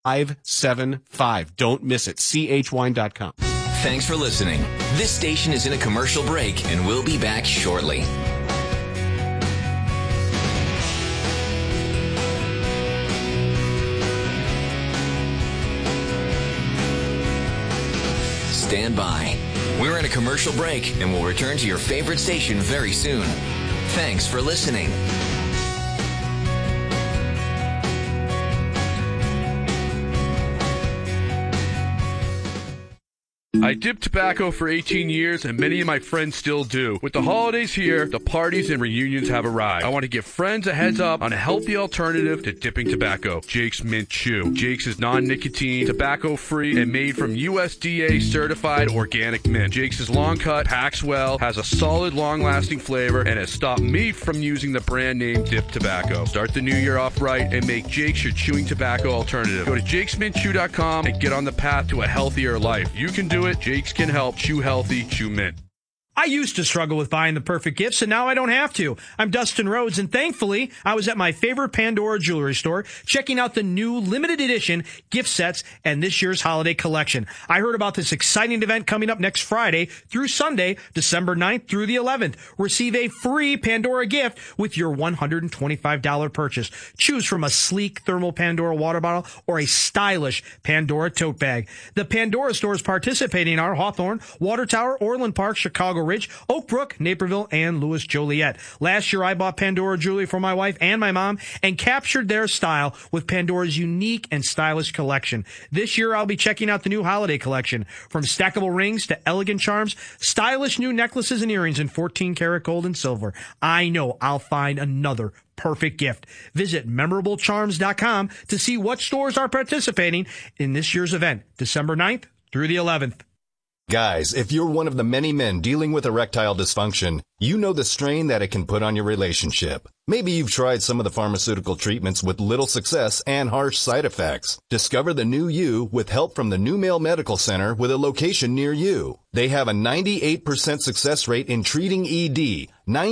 575. Don't miss it. chwine.com. Thanks for listening. This station is in a commercial break, and we'll be back shortly. Stand by. We're in a commercial break, and we'll return to your favorite station very soon. Thanks for listening. I dipped tobacco for 18 years, and many of my friends still do. With the holidays here, the parties and reunions have arrived. I want to give friends a heads up on a healthy alternative to dipping tobacco, Jake's Mint Chew. Jake's is non-nicotine, tobacco-free, and made from USDA-certified organic mint. Jake's is long cut, packs well, has a solid, long-lasting flavor, and has stopped me from using the brand name Dip Tobacco. Start the new year off right and make Jake's your chewing tobacco alternative. Go to jakesmintchew.com and get on the path to a healthier life. You can do it. Jake's can help. Chew healthy, chew mint. I used to struggle with buying the perfect gifts, and now I don't have to. I'm Dustin Rhodes, and thankfully, I was at my favorite Pandora jewelry store checking out the new limited edition gift sets and this year's holiday collection. I heard about this exciting event coming up next Friday through Sunday, December 9th through the 11th. Receive a free Pandora gift with your $125 purchase. Choose from a sleek thermal Pandora water bottle or a stylish Pandora tote bag. The Pandora stores participating are Hawthorne, Water Tower, Orland Park, Chicago Ridge, Oak Brook, Naperville, and Louis Joliet. Last year, I bought Pandora jewelry for my wife and my mom and captured their style with Pandora's unique and stylish collection. This year, I'll be checking out the new holiday collection. From stackable rings to elegant charms, stylish new necklaces and earrings in 14-karat gold and silver. I know I'll find another perfect gift. Visit MemorableCharms.com to see what stores are participating in this year's event, December 9th through the 11th. Guys, if you're one of the many men dealing with erectile dysfunction, you know the strain that it can put on your relationship. Maybe you've tried some of the pharmaceutical treatments with little success and harsh side effects. Discover the new you with help from the New Male Medical Center with a location near you. They have a 98% success rate in treating ED.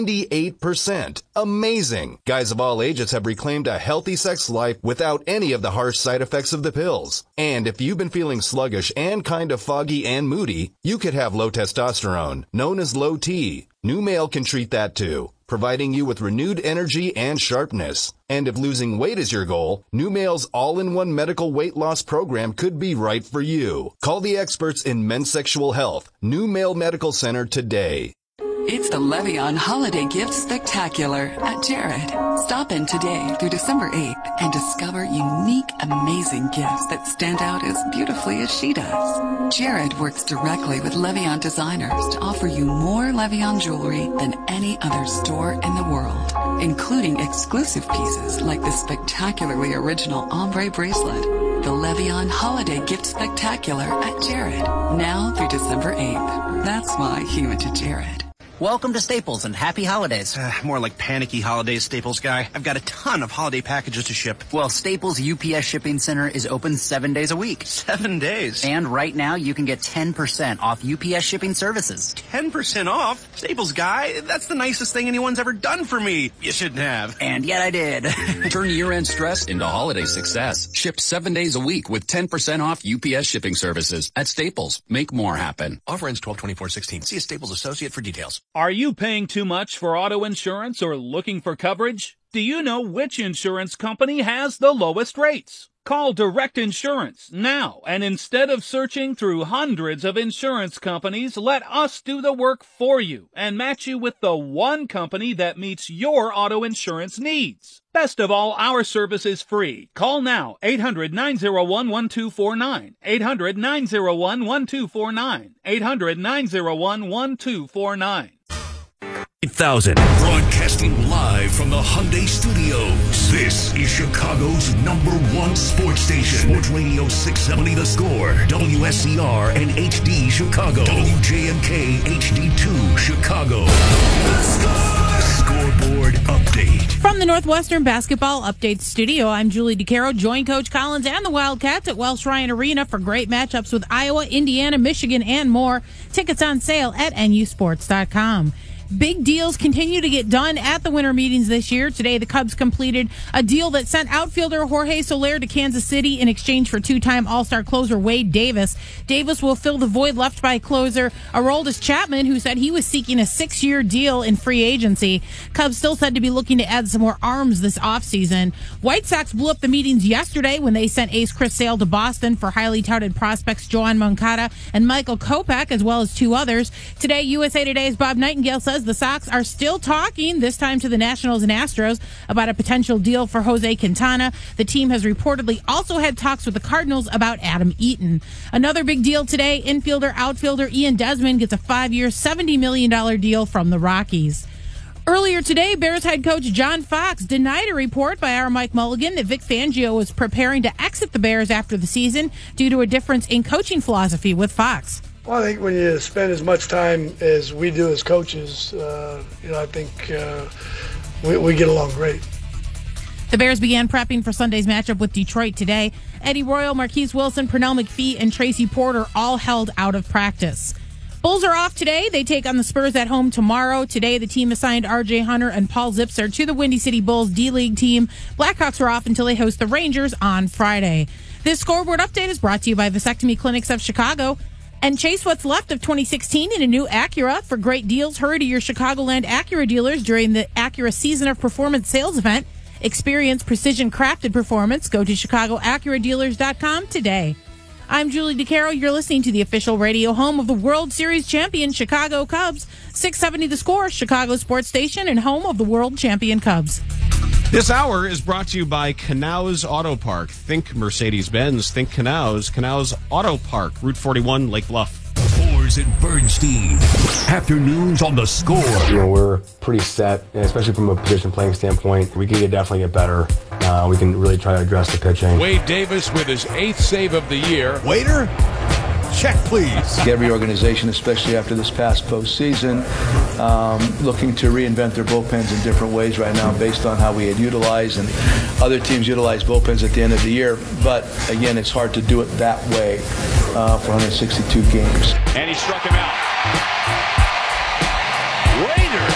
98%. Amazing. Guys of all ages have reclaimed a healthy sex life without any of the harsh side effects of the pills. And if you've been feeling sluggish and kind of foggy and moody, you could have low testosterone, known as low T. New Male can treat that too, providing you with renewed energy and sharpness. And if losing weight is your goal, New Male's all-in-one medical weight loss program could be right for you. Call the experts in men's sexual health, New Male Medical Center today. It's the Levion Holiday Gift Spectacular at Jared. Stop in today through December 8th and discover unique, amazing gifts that stand out as beautifully as she does. Jared works directly with Levion designers to offer you more Levion jewelry than any other store in the world, including exclusive pieces like the spectacularly original ombre bracelet. The Levion Holiday Gift Spectacular at Jared. Now through December 8th. That's why he went to Jared. Welcome to Staples and happy holidays. More like panicky holidays, Staples guy. I've got a ton of holiday packages to ship. Well, Staples UPS Shipping Center is open 7 days a week. 7 days? And right now you can get 10% off UPS shipping services. 10% off? Staples guy, that's the nicest thing anyone's ever done for me. You shouldn't have. And yet I did. Turn year-end stress into holiday success. Shipped 7 days a week with 10% off UPS shipping services. At Staples, make more happen. Offer ends 12/24/16. See a Staples associate for details. Are you paying too much for auto insurance or looking for coverage? Do you know which insurance company has the lowest rates? Call Direct Insurance now, and instead of searching through hundreds of insurance companies, let us do the work for you and match you with the one company that meets your auto insurance needs. Best of all, our service is free. Call now, 800-901-1249, 800-901-1249, 800-901-1249. 8,000. Broadcasting live from the Hyundai Studios. This is Chicago's #1 sports station. Sports Radio 670 The Score. WSCR and HD Chicago. WJMK HD2 Chicago. The Score! Scoreboard update. From the Northwestern Basketball Update Studio, I'm Julie DeCaro. Join Coach Collins and the Wildcats at Welsh Ryan Arena for great matchups with Iowa, Indiana, Michigan, and more. Tickets on sale at NUSports.com. Big deals continue to get done at the winter meetings this year. Today, the Cubs completed a deal that sent outfielder Jorge Soler to Kansas City in exchange for two-time All-Star closer Wade Davis. Davis will fill the void left by closer Aroldis Chapman, who said he was seeking a 6-year deal in free agency. Cubs still said to be looking to add some more arms this offseason. White Sox blew up the meetings yesterday when they sent ace Chris Sale to Boston for highly touted prospects Joan Moncada and Michael Kopech, as well as two others. Today, USA Today's Bob Nightingale says the Sox are still talking, this time to the Nationals and Astros, about a potential deal for Jose Quintana. The team has reportedly also had talks with the Cardinals about Adam Eaton. Another big deal today, outfielder Ian Desmond gets a 5-year, $70 million deal from the Rockies. Earlier today, Bears head coach John Fox denied a report by our Mike Mulligan that Vic Fangio was preparing to exit the Bears after the season due to a difference in coaching philosophy with Fox. Well, I think when you spend as much time as we do as coaches, I think we get along great. The Bears began prepping for Sunday's matchup with Detroit today. Eddie Royal, Marquise Wilson, Pernell McPhee, and Tracy Porter all held out of practice. Bulls are off today. They take on the Spurs at home tomorrow. Today, the team assigned R.J. Hunter and Paul Zipser to the Windy City Bulls D-League team. Blackhawks are off until they host the Rangers on Friday. This scoreboard update is brought to you by Vasectomy Clinics of Chicago. And chase what's left of 2016 in a new Acura. For great deals, hurry to your Chicagoland Acura dealers during the Acura Season of Performance sales event. Experience precision-crafted performance. Go to ChicagoAcuraDealers.com today. I'm Julie DeCaro. You're listening to the official radio home of the World Series champion Chicago Cubs. 670 The Score, Chicago sports station and home of the world champion Cubs. This hour is brought to you by Canals Auto Park. Think Mercedes-Benz. Think Canals. Canals Auto Park, Route 41, Lake Bluff. Fours and Bernstein. Afternoons on The Score. We're pretty set, especially from a position playing standpoint. We can definitely get better. We can really try to address the pitching. Wade Davis with his 8th save of the year. Waiter, check please. Every organization, especially after this past postseason, looking to reinvent their bullpens in different ways right now based on how we had utilized and other teams utilized bullpens at the end of the year. But again, it's hard to do it that way for 162 games. And he struck him out. Waiter.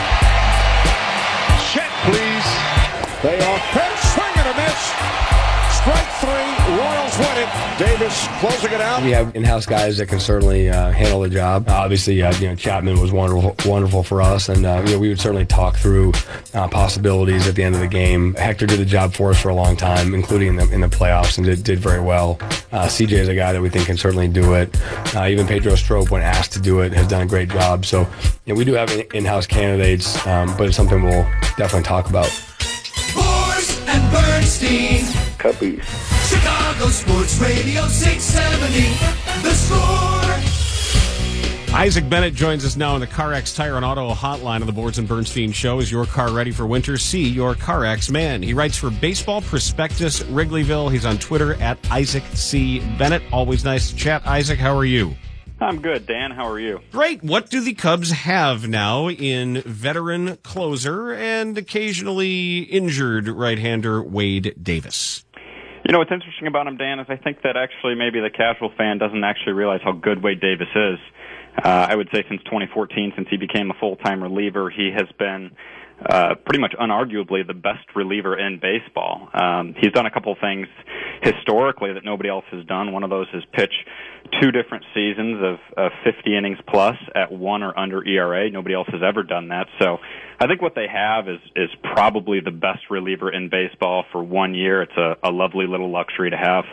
Check please. They are pitch, swing and a miss. Strike 3, Royals win it. Davis closing it out. We have in-house guys that can certainly handle the job. Obviously, Chapman was wonderful for us, and we would certainly talk through possibilities at the end of the game. Hector did the job for us for a long time, including in the playoffs, and did very well. CJ is a guy that we think can certainly do it. Even Pedro Strop, when asked to do it, has done a great job. So we do have in-house candidates, but it's something we'll definitely talk about. Fours and Bernstein. Cubbies. Chicago Sports Radio 670. The Score. Isaac Bennett joins us now on the CarX Tire and Auto Hotline of the Boards and Bernstein Show. Is your car ready for winter? See your CarX man. He writes for Baseball Prospectus Wrigleyville. He's on Twitter at Isaac C. Bennett. Always nice to chat. Isaac, how are you? I'm good, Dan. How are you? Great. What do the Cubs have now in veteran closer and occasionally injured right-hander Wade Davis? What's interesting about him, Dan, is I think that actually maybe the casual fan doesn't actually realize how good Wade Davis is. I would say since 2014, since he became a full-time reliever, he has been pretty much unarguably the best reliever in baseball. He's done a couple things historically that nobody else has done. One of those is pitch 2 different seasons of 50 innings plus at 1 or under ERA. Nobody else has ever done that. So I think what they have is probably the best reliever in baseball for 1 year. It's a lovely little luxury to have.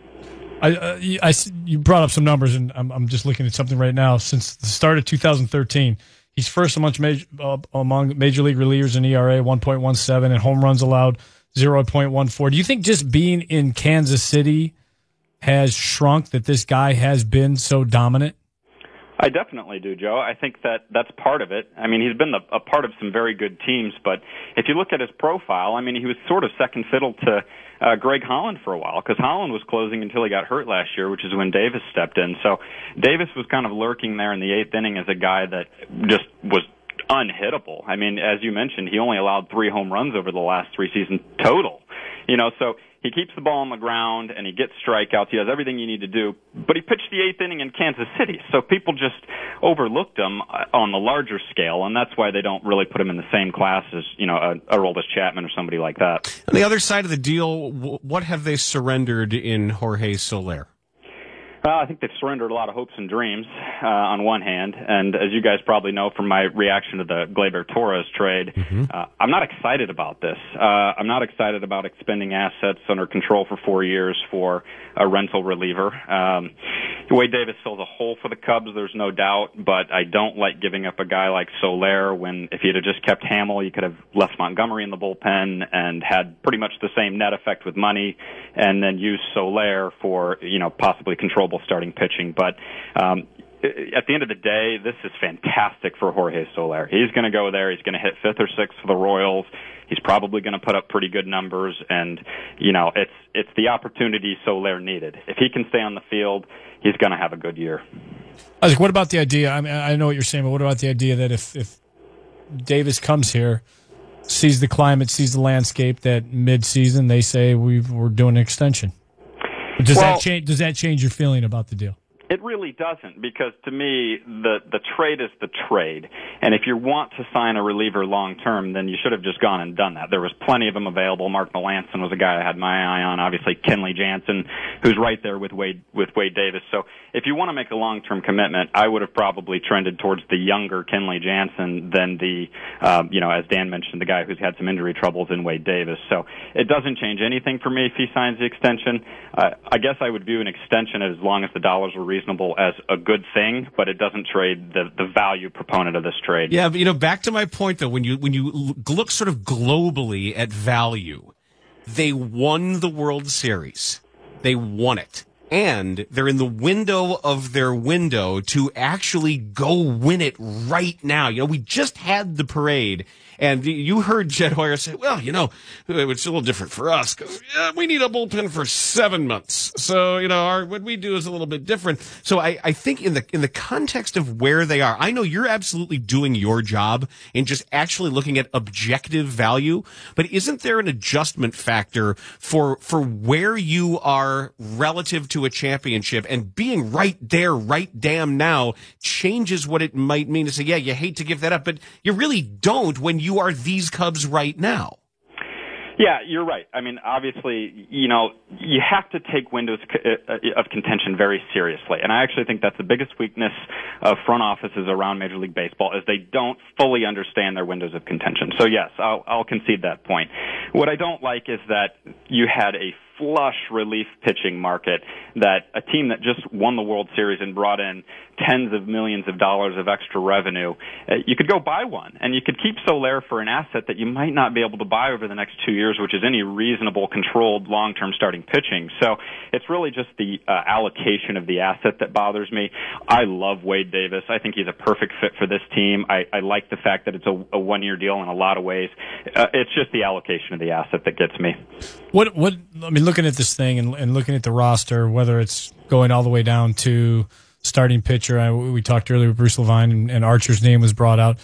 You brought up some numbers, and I'm just looking at something right now. Since the start of 2013, he's first among major league relievers in ERA, 1.17, and home runs allowed, 0.14. Do you think just being in Kansas City has shrunk that this guy has been so dominant? I definitely do, Joe. I think that's part of it. I mean, he's been a part of some very good teams, but if you look at his profile, I mean, he was sort of second fiddle to Greg Holland for a while, because Holland was closing until he got hurt last year, which is when Davis stepped in. So Davis was kind of lurking there in the 8th inning as a guy that just was unhittable. I mean, as you mentioned, he only allowed 3 home runs over the last 3 seasons total. So he keeps the ball on the ground and he gets strikeouts. He does everything you need to do. But he pitched the 8th inning in Kansas City, so people just overlooked him on the larger scale, and that's why they don't really put him in the same class as, a Aroldis Chapman or somebody like that. On the other side of the deal, what have they surrendered in Jorge Soler? I think they've surrendered a lot of hopes and dreams on one hand, and as you guys probably know from my reaction to the Gleyber-Torres trade, I'm not excited about this. I'm not excited about expending assets under control for 4 years for a rental reliever. Wade Davis fills a hole for the Cubs, there's no doubt, but I don't like giving up a guy like Soler when if you'd have just kept Hamill, you could have left Montgomery in the bullpen and had pretty much the same net effect with money, and then used Soler for, possibly controllable starting pitching. But at the end of the day, this is fantastic for Jorge Soler. He's going to go there. He's going to hit 5th or 6th for the Royals. He's probably going to put up pretty good numbers, and it's the opportunity Soler needed. If he can stay on the field, he's going to have a good year. Isaac, what about the idea? I mean, I know what you're saying, but what about the idea that if Davis comes here, sees the climate, sees the landscape, that mid-season they say we're doing an extension? Does that change your feeling about the deal? It really doesn't, because to me, the trade is the trade. And if you want to sign a reliever long term, then you should have just gone and done that. There was plenty of them available. Mark Melancon was a guy I had my eye on. Obviously, Kenley Jansen, who's right there with Wade Davis. So if you want to make a long-term commitment, I would have probably trended towards the younger Kenley Jansen than the, as Dan mentioned, the guy who's had some injury troubles in Wade Davis. So it doesn't change anything for me if he signs the extension. I guess I would view an extension as long as the dollars were reasonable as a good thing, but it doesn't trade the value proponent of this trade. Yeah, but back to my point though, when you look sort of globally at value, they won the World Series. They won it. And they're in the window of their window to actually go win it right now. We just had the parade, and you heard Jed Hoyer say, well, it's a little different for us because we need a bullpen for 7 months. So, what we do is a little bit different. So I think in the context of where they are, I know you're absolutely doing your job in just actually looking at objective value, but isn't there an adjustment factor for where you are relative to a championship, and being right there, right damn now, changes what it might mean to say, yeah, you hate to give that up, but you really don't when you are these Cubs right now. Yeah, you're right. I mean, obviously, you have to take windows of contention very seriously. And I actually think that's the biggest weakness of front offices around Major League Baseball is they don't fully understand their windows of contention. So yes, I'll concede that point. What I don't like is that you had a flush relief pitching market, that a team that just won the World Series and brought in tens of millions of dollars of extra revenue, you could go buy one, and you could keep Soler for an asset that you might not be able to buy over the next 2 years, which is any reasonable, controlled, long-term starting pitching. So it's really just the allocation of the asset that bothers me. I love Wade Davis. I think he's a perfect fit for this team. I like the fact that it's a one-year deal in a lot of ways. It's just the allocation of the asset that gets me. Looking at this thing and looking at the roster, whether it's going all the way down to starting pitcher, we talked earlier with Bruce Levine, and Archer's name was brought out.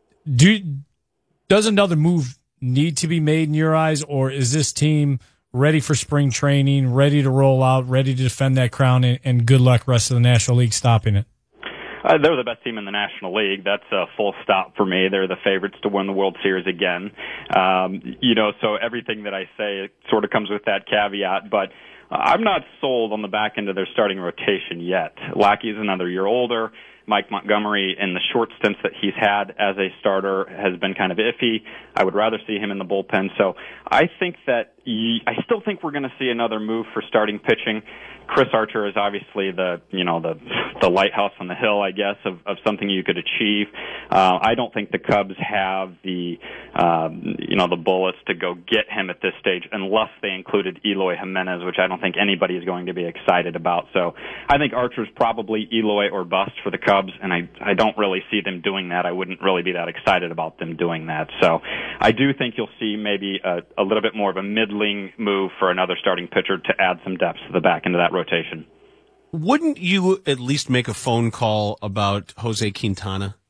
Does another move need to be made in your eyes, or is this team ready for spring training, ready to roll out, ready to defend that crown, and good luck rest of the National League stopping it? They're the best team in the National League. That's a full stop for me. They're the favorites to win the World Series again. So everything that I say sort of comes with that caveat, but I'm not sold on the back end of their starting rotation yet. Lackey's another year older. Mike Montgomery, in the short stints that he's had as a starter, has been kind of iffy. I would rather see him in the bullpen. So I think that I still think we're going to see another move for starting pitching. Chris Archer is obviously the lighthouse on the hill, I guess, of something you could achieve. I don't think the Cubs have the bullets to go get him at this stage unless they included Eloy Jimenez, which I don't think anybody is going to be excited about. So I think Archer's probably Eloy or bust for the Cubs, and I don't really see them doing that. I wouldn't really be that excited about them doing that. So I do think you'll see maybe a little bit more of a middling move for another starting pitcher to add some depth to the back end of that rotation. Wouldn't you at least make a phone call about Jose Quintana?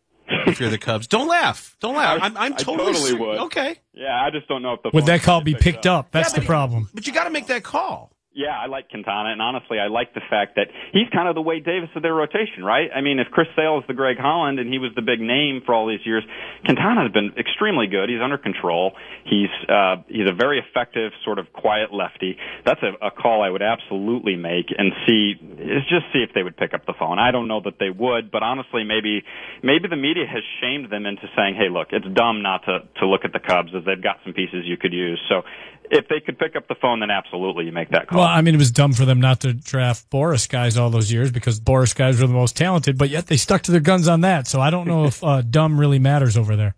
if you're the Cubs. Don't laugh. Don't laugh. I'm totally would. Okay. Yeah, I just don't know if the Would phone that call would be picked up? That's the problem. But you got to make that call. Yeah, I like Quintana, and honestly, I like the fact that he's kind of the Wade Davis of their rotation, right? I mean, if Chris Sale is the Greg Holland, and he was the big name for all these years, Quintana has been extremely good. He's under control. He's a very effective, sort of quiet lefty. That's a call I would absolutely make and see if they would pick up the phone. I don't know that they would, but honestly, maybe the media has shamed them into saying, hey, look, it's dumb not to look at the Cubs as they've got some pieces you could use. So if they could pick up the phone, then absolutely you make that call. Well, I mean, it was dumb for them not to draft Boris guys all those years because Boris guys were the most talented, but yet they stuck to their guns on that. So I don't know if dumb really matters over there.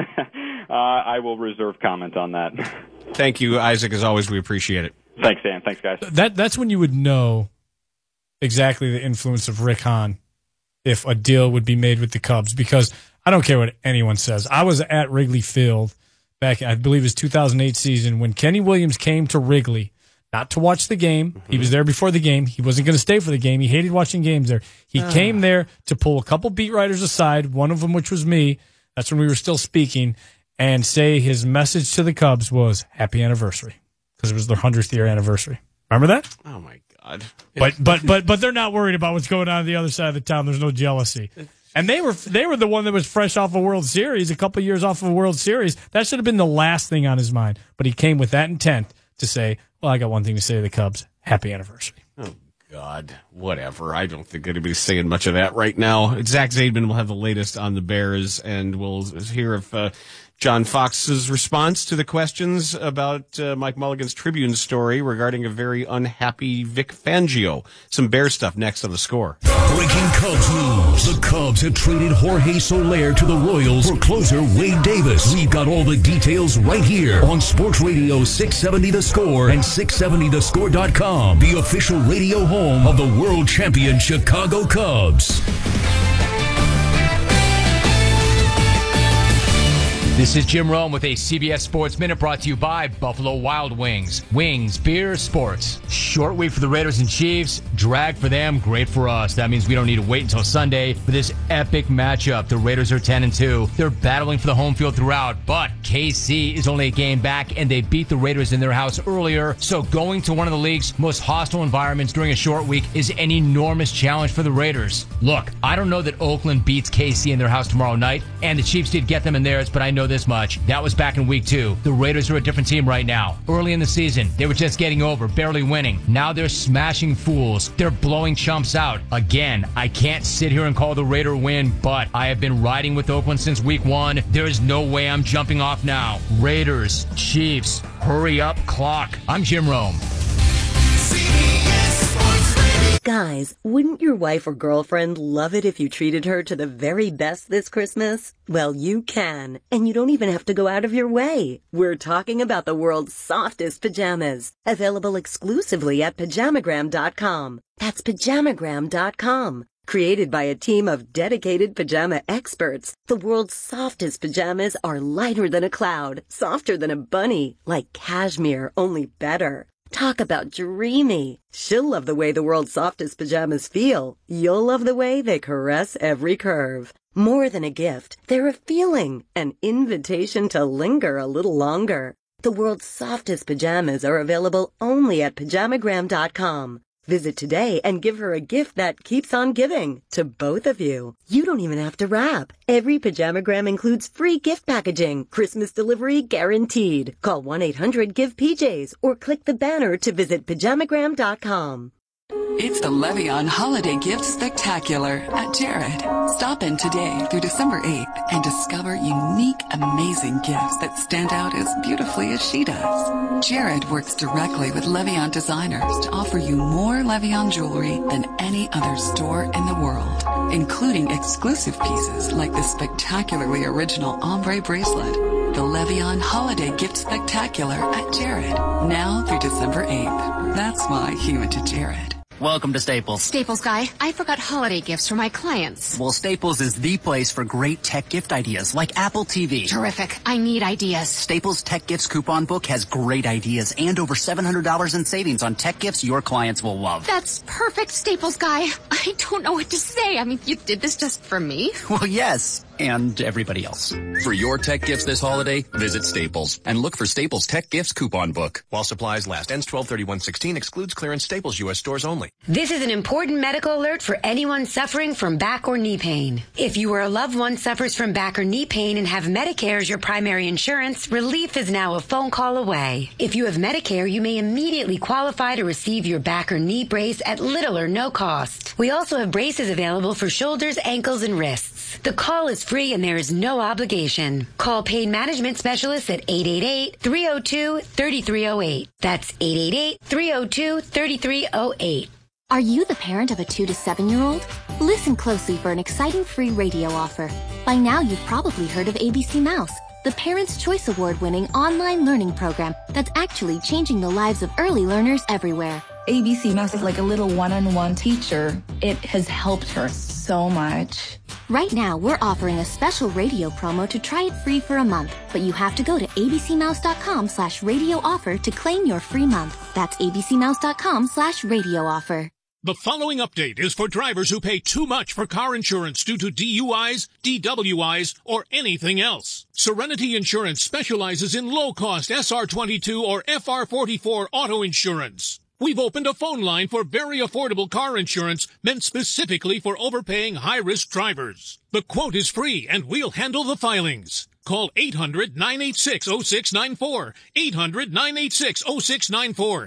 I will reserve comment on that. Thank you, Isaac. As always, we appreciate it. Thanks, Dan. Thanks, guys. That's when you would know exactly the influence of Rick Hahn if a deal would be made with the Cubs, because I don't care what anyone says. I was at Wrigley Field back, I believe it was 2008 season, when Kenny Williams came to Wrigley, not to watch the game. Mm-hmm. He was there before the game. He wasn't going to stay for the game. He hated watching games there. He came there to pull a couple beat writers aside, one of them which was me. That's when we were still speaking, and say his message to the Cubs was happy anniversary, because it was their 100th year anniversary. Remember that? Oh my God. But they're not worried about what's going on the other side of the town. There's no jealousy. And they were the one that was fresh off a World Series, a couple years off of a World Series. That should have been the last thing on his mind. But he came with that intent to say, well, I got one thing to say to the Cubs. Happy anniversary. Oh, God. Whatever. I don't think anybody's saying much of that right now. Zach Zaidman will have the latest on the Bears, and we'll hear if John Fox's response to the questions about Mike Mulligan's Tribune story regarding a very unhappy Vic Fangio. Some Bears stuff next on The Score. Breaking Cubs news. The Cubs have traded Jorge Soler to the Royals for closer Wade Davis. We've got all the details right here on Sports Radio 670 The Score and 670thescore.com, the official radio home of the world champion Chicago Cubs. This is Jim Rome with a CBS Sports Minute brought to you by Buffalo Wild Wings. Wings, beer, sports. Short week for the Raiders and Chiefs. Drag for them, great for us. That means we don't need to wait until Sunday for this epic matchup. The Raiders are 10-2. They're battling for the home field throughout, but KC is only a game back, and they beat the Raiders in their house earlier. So going to one of the league's most hostile environments during a short week is an enormous challenge for the Raiders. Look, I don't know that Oakland beats KC in their house tomorrow night, and the Chiefs did get them in theirs, but I know this much. That was back in week 2. The Raiders are a different team right now. Early in the season, they were just getting over, barely winning. Now they're smashing fools. They're blowing chumps out. Again, I can't sit here and call the Raider win, but I have been riding with Oakland since week 1. There is no way I'm jumping off now. Raiders, Chiefs, hurry up clock. I'm Jim Rome. Guys, wouldn't your wife or girlfriend love it if you treated her to the very best this Christmas? Well, you can, and you don't even have to go out of your way. We're talking about the world's softest pajamas, available exclusively at Pajamagram.com. That's Pajamagram.com. Created by a team of dedicated pajama experts, the world's softest pajamas are lighter than a cloud, softer than a bunny, like cashmere, only better. Talk about dreamy. She'll love the way the world's softest pajamas feel. You'll love the way they caress every curve. More than a gift, they're a feeling, an invitation to linger a little longer. The world's softest pajamas are available only at Pajamagram.com. Visit today and give her a gift that keeps on giving to both of you. You don't even have to wrap. Every Pajamagram includes free gift packaging, Christmas delivery guaranteed. Call 1-800-GIVE-PJs or click the banner to visit Pajamagram.com. It's the Le'Veon Holiday Gift Spectacular at Jared. Stop in today through December 8th and discover unique, amazing gifts that stand out as beautifully as she does. Jared works directly with Le'Veon designers to offer you more Le'Veon jewelry than any other store in the world, including exclusive pieces like the spectacularly original ombre bracelet. The Le'Veon Holiday Gift Spectacular at Jared. Now through December 8th. That's why he went to Jared. Welcome to Staples. Staples guy, I forgot holiday gifts for my clients. Well, Staples is the place for great tech gift ideas like Apple TV. Terrific. I need ideas. Staples Tech Gifts Coupon Book has great ideas and over $700 in savings on tech gifts your clients will love. That's perfect, Staples guy. I don't know what to say. I mean, you did this just for me? Well, yes. and everybody else. For your tech gifts this holiday, visit Staples and look for Staples Tech Gifts coupon book. While supplies last. Ends 12/31/16. Excludes clearance. Staples U.S. stores only. This is an important medical alert for anyone suffering from back or knee pain. If you or a loved one suffers from back or knee pain and have Medicare as your primary insurance, relief is now a phone call away. If you have Medicare, you may immediately qualify to receive your back or knee brace at little or no cost. We also have braces available for shoulders, ankles, and wrists. The call is free and there is no obligation. Call Pain Management Specialists at 888-302-3308. That's 888-302-3308. Are you the parent of a 2 to 7-year-old? Listen closely for an exciting free radio offer. By now, you've probably heard of ABC Mouse, the Parents' Choice Award-winning online learning program that's actually changing the lives of early learners everywhere. ABC Mouse is like a little one-on-one teacher. It has helped her so much. Right now, we're offering a special radio promo to try it free for a month, but you have to go to abcmouse.com/radio offer to claim your free month. That's abcmouse.com/radio offer. The following update is for drivers who pay too much for car insurance due to DUIs, DWIs, or anything else. Serenity Insurance specializes in low-cost SR22 or FR44 auto insurance. We've opened a phone line for very affordable car insurance meant specifically for overpaying high-risk drivers. The quote is free, and we'll handle the filings. Call 800-986-0694, 800-986-0694,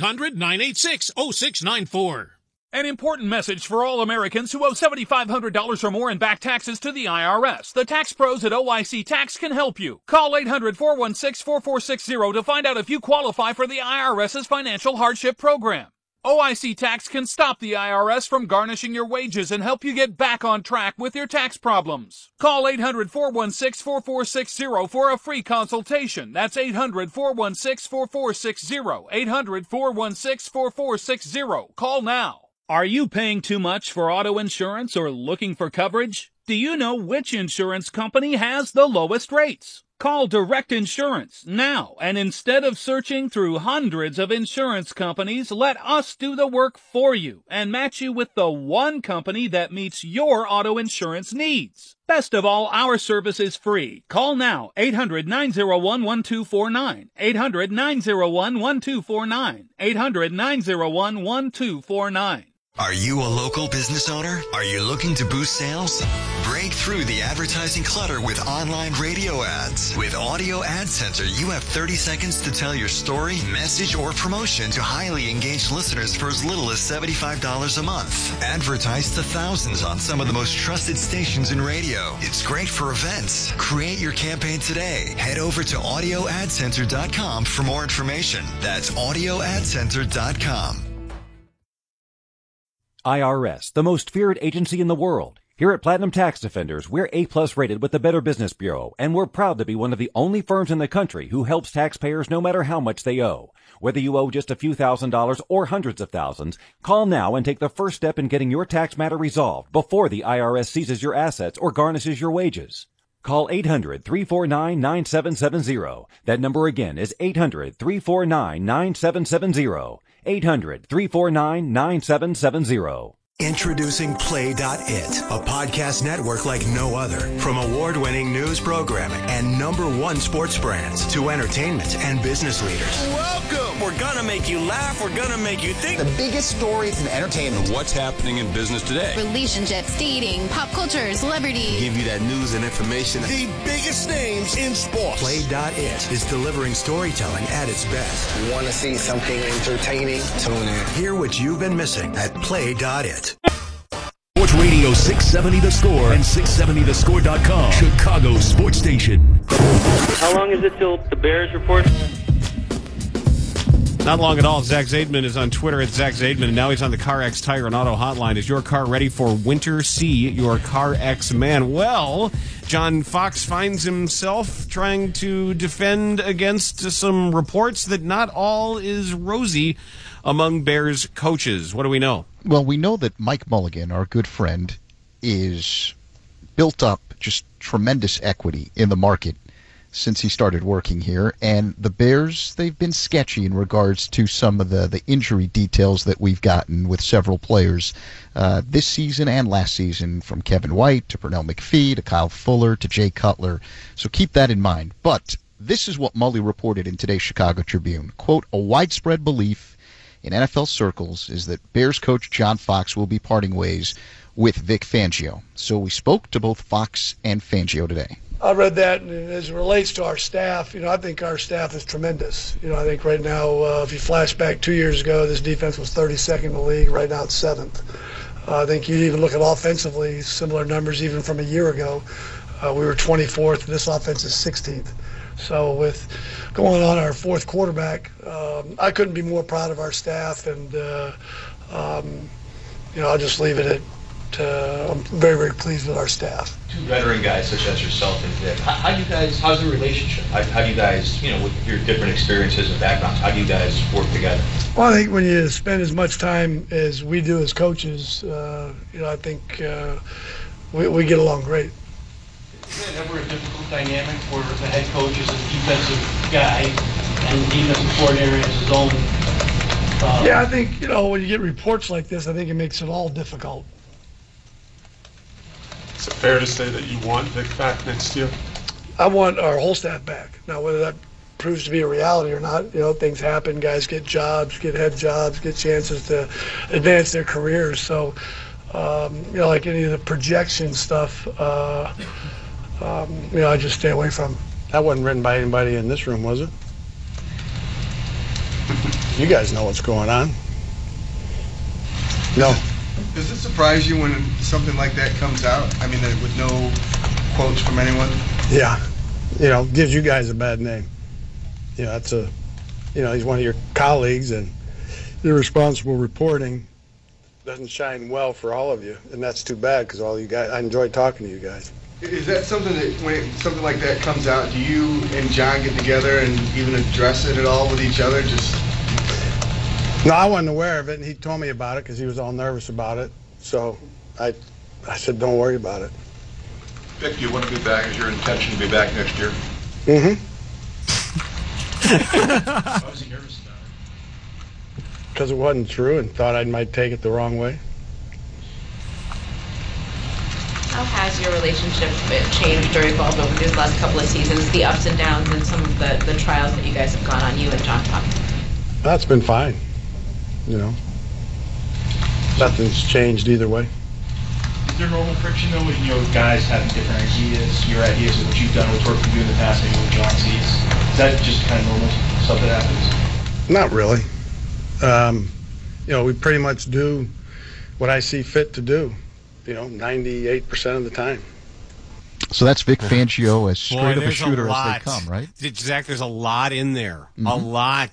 800-986-0694. An important message for all Americans who owe $7,500 or more in back taxes to the IRS. The tax pros at OIC Tax can help you. Call 800-416-4460 to find out if you qualify for the IRS's financial hardship program. OIC Tax can stop the IRS from garnishing your wages and help you get back on track with your tax problems. Call 800-416-4460 for a free consultation. That's 800-416-4460, 800-416-4460. Call now. Are you paying too much for auto insurance or looking for coverage? Do you know which insurance company has the lowest rates? Call Direct Insurance now, and instead of searching through hundreds of insurance companies, let us do the work for you and match you with the one company that meets your auto insurance needs. Best of all, our service is free. Call now, 800-901-1249, 800-901-1249, 800-901-1249. Are you a local business owner? Are you looking to boost sales? Break through the advertising clutter with online radio ads. With Audio Ad Center, you have 30 seconds to tell your story, message, or promotion to highly engaged listeners for as little as $75 a month. Advertise to thousands on some of the most trusted stations in radio. It's great for events. Create your campaign today. Head over to audioadcenter.com for more information. That's audioadcenter.com. IRS, the most feared agency in the world. Here at Platinum Tax Defenders, we're A-plus rated with the Better Business Bureau, and we're proud to be one of the only firms in the country who helps taxpayers no matter how much they owe. Whether you owe just a few $1,000s or hundreds of thousands, call now and take the first step in getting your tax matter resolved before the IRS seizes your assets or garnishes your wages. Call 800-349-9770. That number again is 800-349-9770. 800-349-9770. Introducing Play.it, a podcast network like no other. From award-winning news programming and #1 sports brands to entertainment and business leaders. Welcome! We're gonna make you laugh. We're gonna make you think. The biggest stories in entertainment. What's happening in business today? Relationships, dating, pop culture, celebrity. Give you that news and information. The biggest names in sports. Play.it is delivering storytelling at its best. Want to see something entertaining? Tune in. Hear what you've been missing at Play.it. Sports Radio 670 The Score and 670thescore.com. Chicago Sports Station. How long is it till the Bears report? Not long at all. Zach Zaidman is on Twitter at Zach Zaidman, and now he's on the CarX Tire and Auto Hotline. Is your car ready for winter? See your CarX man. Well, John Fox finds himself trying to defend against some reports that not all is rosy among Bears coaches. What do we know? Well, we know that Mike Mulligan, our good friend, is built up just tremendous equity in the market since he started working here, and the Bears, they've been sketchy in regards to some of the injury details that we've gotten with several players this season and last season, from Kevin White to Pernell McPhee to Kyle Fuller to Jay Cutler. So keep that in mind. But this is what Mully reported in today's Chicago Tribune. Quote, a widespread belief in NFL circles is that Bears coach John Fox will be parting ways with Vic Fangio. So we spoke to both Fox and Fangio today. I read that, and as it relates to our staff, I think our staff is tremendous. I think right now, if you flash back 2 years ago, this defense was 32nd in the league. Right now, it's 7th. I think you even look at offensively, similar numbers even from a year ago. We were 24th, and this offense is 16th. So with going on our 4th quarterback, I couldn't be more proud of our staff, and I'll just leave it at I'm very, very pleased with our staff. Two veteran guys such as yourself and Vic, how's the relationship? How do you guys, with your different experiences and backgrounds, how do you guys work together? Well, I think when you spend as much time as we do as coaches, I think we get along great. Is it ever a difficult dynamic where the head coach is a defensive guy and the defensive coordinator has his own? Yeah, I think, when you get reports like this, I think it makes it all difficult. Is it fair to say that you want Vic back next year? I want our whole staff back. Now, whether that proves to be a reality or not, things happen. Guys get jobs, get head jobs, get chances to advance their careers. So, like any of the projection stuff, I just stay away from. That wasn't written by anybody in this room, was it? You guys know what's going on. No. Does it surprise you when something like that comes out? I mean, with no quotes from anyone? Yeah. Gives you guys a bad name. That's he's one of your colleagues, and irresponsible reporting doesn't shine well for all of you, and that's too bad because all you guys, I enjoy talking to you guys. Is that something that when something like that comes out, do you and John get together and even address it at all with each other? No, I wasn't aware of it, and he told me about it because he was all nervous about it. So I said, don't worry about it. Vic, do you want to be back? Is your intention to be back next year? Mm-hmm. Why was he nervous about it? Because it wasn't true and thought I might take it the wrong way. How has your relationship changed or evolved over these last couple of seasons, the ups and downs and some of the trials that you guys have gone on, you and John Fox? That's been fine. Nothing's changed either way. Is there normal friction, though, with guys having different ideas, your ideas of what you've done, what's worked for you in the past, maybe what John sees? Is that just kind of normal stuff that happens? Not really. We pretty much do what I see fit to do, 98% of the time. So that's Vic Fangio, as straight of a shooter as they come, right? Zach, there's a lot in there. Mm-hmm. A lot.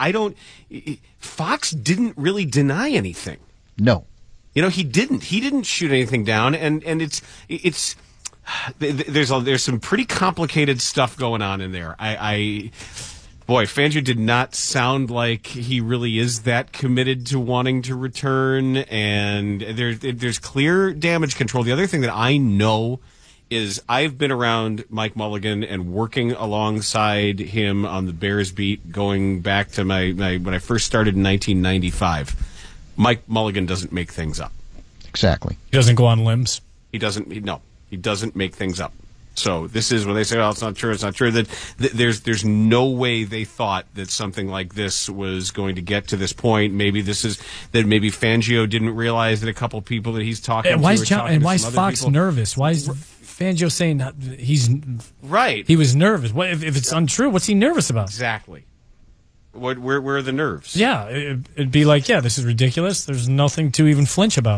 Fox didn't really deny anything. No. He didn't. He didn't shoot anything down, and it's there's some pretty complicated stuff going on in there. Boy, Fangio did not sound like he really is that committed to wanting to return, and there's clear damage control. The other thing that I know is I've been around Mike Mulligan and working alongside him on the Bears beat going back to my when I first started in 1995. Mike Mulligan doesn't make things up. Exactly. He doesn't go on limbs. He doesn't make things up. So this is when they say, "Oh, it's not true. It's not true." That there's no way they thought that something like this was going to get to this point. Maybe maybe Fangio didn't realize that a couple people that he's talking to. Why is Fox nervous? Why is Fangio saying he's right? He was nervous. What if it's untrue? What's he nervous about? Exactly. Where are the nerves? Yeah, it'd be like, this is ridiculous. There's nothing to even flinch about.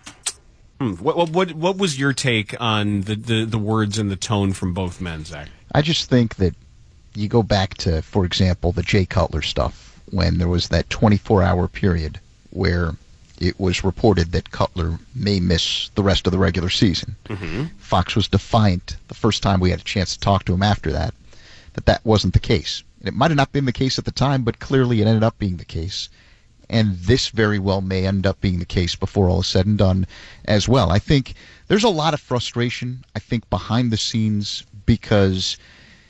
What was your take on the words and the tone from both men, Zach? I just think that you go back to, for example, the Jay Cutler stuff, when there was that 24-hour period where it was reported that Cutler may miss the rest of the regular season. Mm-hmm. Fox was defiant the first time we had a chance to talk to him after that wasn't the case. And it might have not been the case at the time, but clearly it ended up being the case. And this very well may end up being the case before all is said and done as well. I think there's a lot of frustration, behind the scenes, because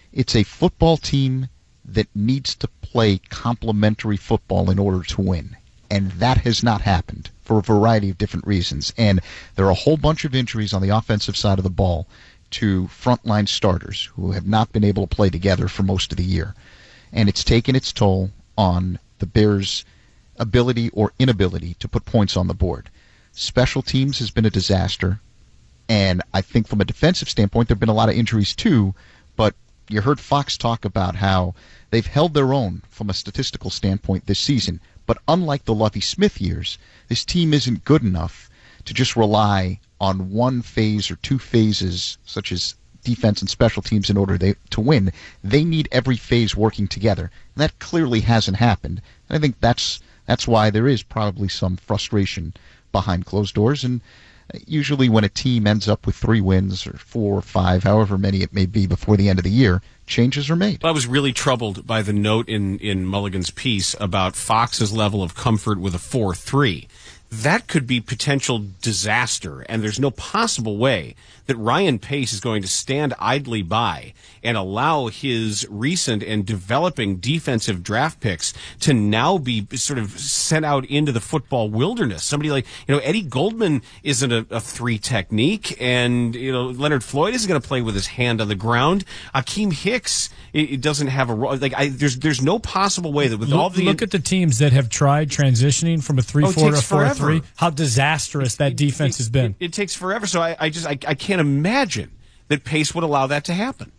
It's a football team that needs to play complementary football in order to win. And that has not happened for a variety of different reasons. And there are a whole bunch of injuries on the offensive side of the ball to frontline starters who have not been able to play together for most of the year. And it's taken its toll on the Bears' ability or inability to put points on the board. Special teams has been a disaster. And I think from a defensive standpoint, there have been a lot of injuries too. But you heard Fox talk about how they've held their own from a statistical standpoint this season. But unlike the Lovie Smith years, this team isn't good enough to just rely on one phase or two phases, such as defense and special teams, in order to win. They need every phase working together. And that clearly hasn't happened. And I think that's why there is probably some frustration behind closed doors. And usually when a team ends up with 3 wins or 4 or 5, however many it may be before the end of the year, changes are made. I was really troubled by the note in Mulligan's piece about Fox's level of comfort with a 4-3. That could be potential disaster, and there's no possible way that Ryan Pace is going to stand idly by and allow his recent and developing defensive draft picks to now be sort of sent out into the football wilderness. Somebody like, Eddie Goldman isn't a 3 technique, and, Leonard Floyd isn't going to play with his hand on the ground. Akeem Hicks, it doesn't have a role. There's no possible way that with all the... Look at the teams that have tried transitioning from a 3-4 to a 4-3. How disastrous that defense has been. It takes forever, so I can't imagine that Pace would allow that to happen.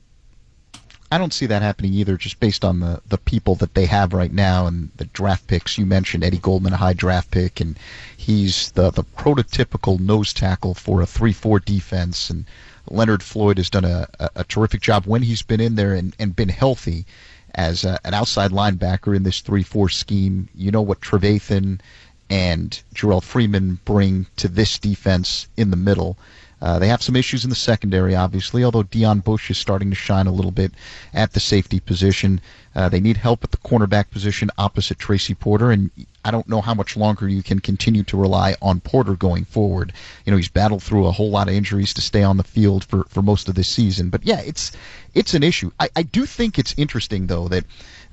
I don't see that happening either, just based on the people that they have right now and the draft picks. You mentioned Eddie Goldman, a high draft pick, and he's the prototypical nose tackle for a 3-4 defense. And Leonard Floyd has done a terrific job when he's been in there and been healthy as an outside linebacker in this 3-4 scheme. You know what Trevathan and Jarrell Freeman bring to this defense in the middle. They have some issues in the secondary, obviously, although Deion Bush is starting to shine a little bit at the safety position. They need help at the cornerback position opposite Tracy Porter, and I don't know how much longer you can continue to rely on Porter going forward. He's battled through a whole lot of injuries to stay on the field for most of this season. But, yeah, it's an issue. I do think it's interesting, though, that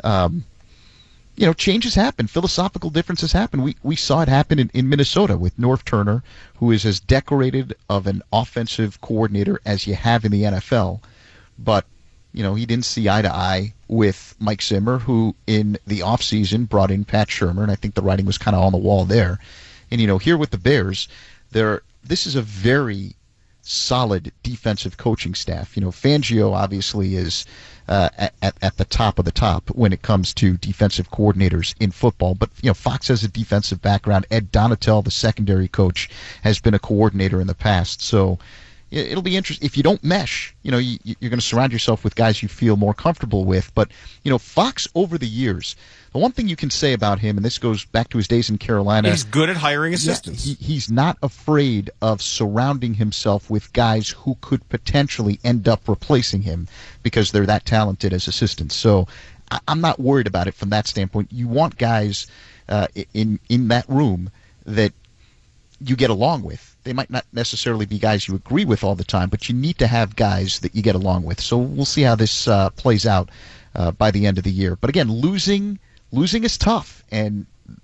changes happen. Philosophical differences happen. We saw it happen in Minnesota with Norv Turner, who is as decorated of an offensive coordinator as you have in the NFL. But, he didn't see eye to eye with Mike Zimmer, who in the offseason brought in Pat Shurmur, and I think the writing was kind of on the wall there. And, here with the Bears, this is a very solid defensive coaching staff. Fangio obviously is at the top of the top when it comes to defensive coordinators in football. But, Fox has a defensive background. Ed Donatel, the secondary coach, has been a coordinator in the past. So it'll be interesting. If you don't mesh, you're going to surround yourself with guys you feel more comfortable with. But, Fox over the years, the one thing you can say about him, and this goes back to his days in Carolina. He's good at hiring assistants. He's not afraid of surrounding himself with guys who could potentially end up replacing him because they're that talented as assistants. So I'm not worried about it from that standpoint. You want guys in that room that you get along with. They might not necessarily be guys you agree with all the time, but you need to have guys that you get along with. So we'll see how this plays out by the end of the year. But again, losing is tough, and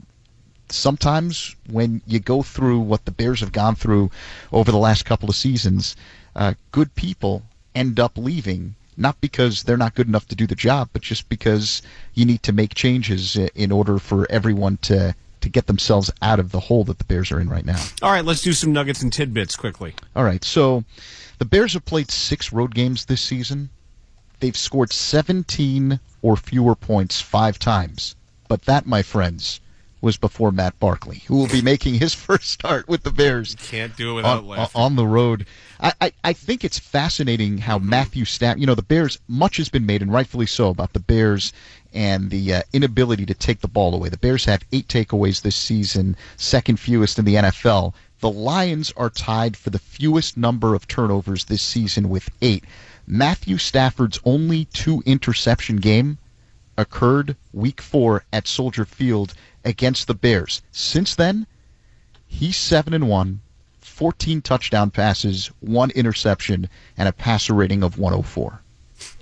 sometimes when you go through what the Bears have gone through over the last couple of seasons, good people end up leaving, not because they're not good enough to do the job, but just because you need to make changes in order for everyone to get themselves out of the hole that the Bears are in right now. All right, let's do some nuggets and tidbits quickly. All right, so the Bears have played 6 road games this season. They've scored 17 or fewer points 5 times. But that, my friends, was before Matt Barkley, who will be making his first start with the Bears. Can't do it without laughing. On the road. I think it's fascinating how Matthew Stafford, the Bears, much has been made, and rightfully so, about the Bears and the inability to take the ball away. The Bears have 8 takeaways this season, second fewest in the NFL. The Lions are tied for the fewest number of turnovers this season with 8. Matthew Stafford's only 2-interception game occurred week 4 at Soldier Field against the Bears. Since then, he's 7-1, 14 touchdown passes, 1 interception, and a passer rating of 104.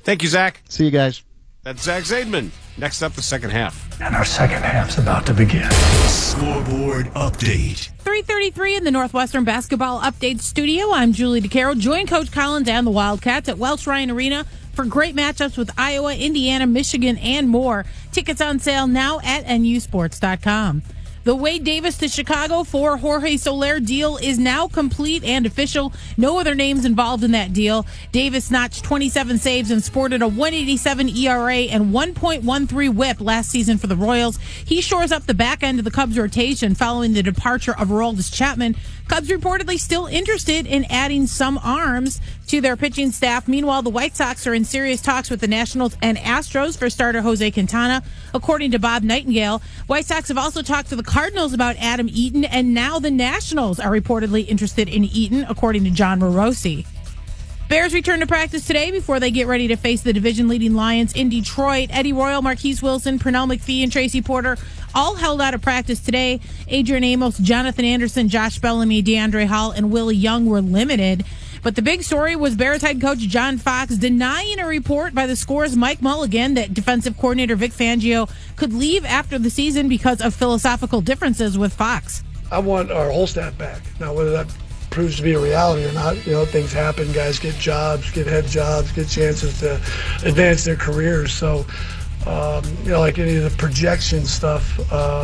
Thank you, Zach. See you guys. That's Zach Zaidman. Next up, the second half. And our second half's about to begin. Scoreboard update. 3:33 in the Northwestern Basketball Update Studio. I'm Julie DeCaro. Join Coach Collins and the Wildcats at Welsh Ryan Arena for great matchups with Iowa, Indiana, Michigan, and more. Tickets on sale now at nusports.com. The Wade Davis to Chicago for Jorge Soler deal is now complete and official. No other names involved in that deal. Davis notched 27 saves and sported a 1.87 ERA and 1.13 whip last season for the Royals. He shores up the back end of the Cubs rotation following the departure of Aroldis Chapman. Cubs reportedly still interested in adding some arms to their pitching staff. Meanwhile, the White Sox are in serious talks with the Nationals and Astros for starter Jose Quintana. According to Bob Nightingale, White Sox have also talked to the Cardinals about Adam Eaton, and now the Nationals are reportedly interested in Eaton, according to John Morosi. Bears return to practice today before they get ready to face the division-leading Lions in Detroit. Eddie Royal, Marquise Wilson, Pernell McPhee, and Tracy Porter all held out of practice today. Adrian Amos, Jonathan Anderson, Josh Bellamy, DeAndre Hall, and Willie Young were limited. But the big story was Bears head coach John Fox denying a report by the Score's Mike Mulligan that defensive coordinator Vic Fangio could leave after the season because of philosophical differences with Fox. I want our whole staff back. Now, whether that proves to be a reality or not, things happen. Guys get jobs, get head jobs, get chances to advance their careers. So, like any of the projection stuff,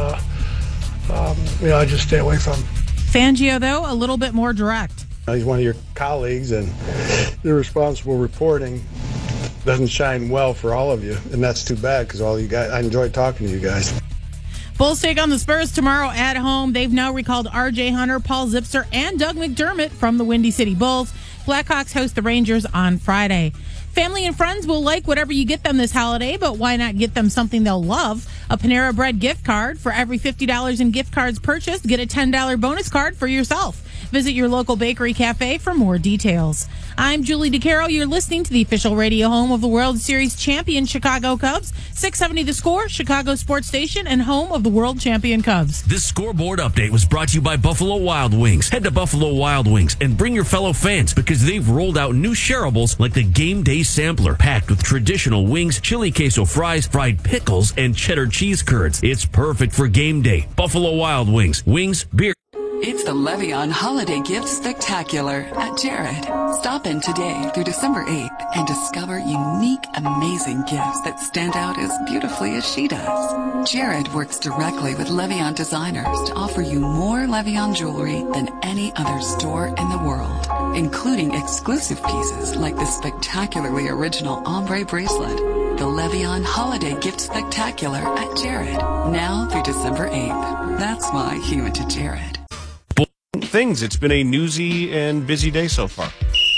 I just stay away from. Fangio, though, a little bit more direct. He's one of your colleagues, and irresponsible reporting doesn't shine well for all of you, and that's too bad because all you guys, I enjoyed talking to you guys. Bulls take on the Spurs tomorrow at home. They've now recalled R.J. Hunter, Paul Zipser, and Doug McDermott from the Windy City Bulls. Blackhawks host the Rangers on Friday. Family and friends will like whatever you get them this holiday, but why not get them something they'll love? A Panera Bread gift card. For every $50 in gift cards purchased, get a $10 bonus card for yourself. Visit your local bakery cafe for more details. I'm Julie DeCaro. You're listening to the official radio home of the World Series champion Chicago Cubs. 670 The Score, Chicago Sports Station, and home of the world champion Cubs. This scoreboard update was brought to you by Buffalo Wild Wings. Head to Buffalo Wild Wings and bring your fellow fans because they've rolled out new shareables like the Game Day Sampler, packed with traditional wings, chili queso fries, fried pickles, and cheddar cheese curds. It's perfect for game day. Buffalo Wild Wings. Wings, beer. It's the Levion Holiday Gift Spectacular at Jared. Stop in today through December 8th and discover unique, amazing gifts that stand out as beautifully as she does. Jared works directly with Levion designers to offer you more Levion jewelry than any other store in the world, including exclusive pieces like the spectacularly original ombre bracelet. The Levion Holiday Gift Spectacular at Jared. Now through December 8th. That's why he went to Jared. Things. It's been a newsy and busy day so far.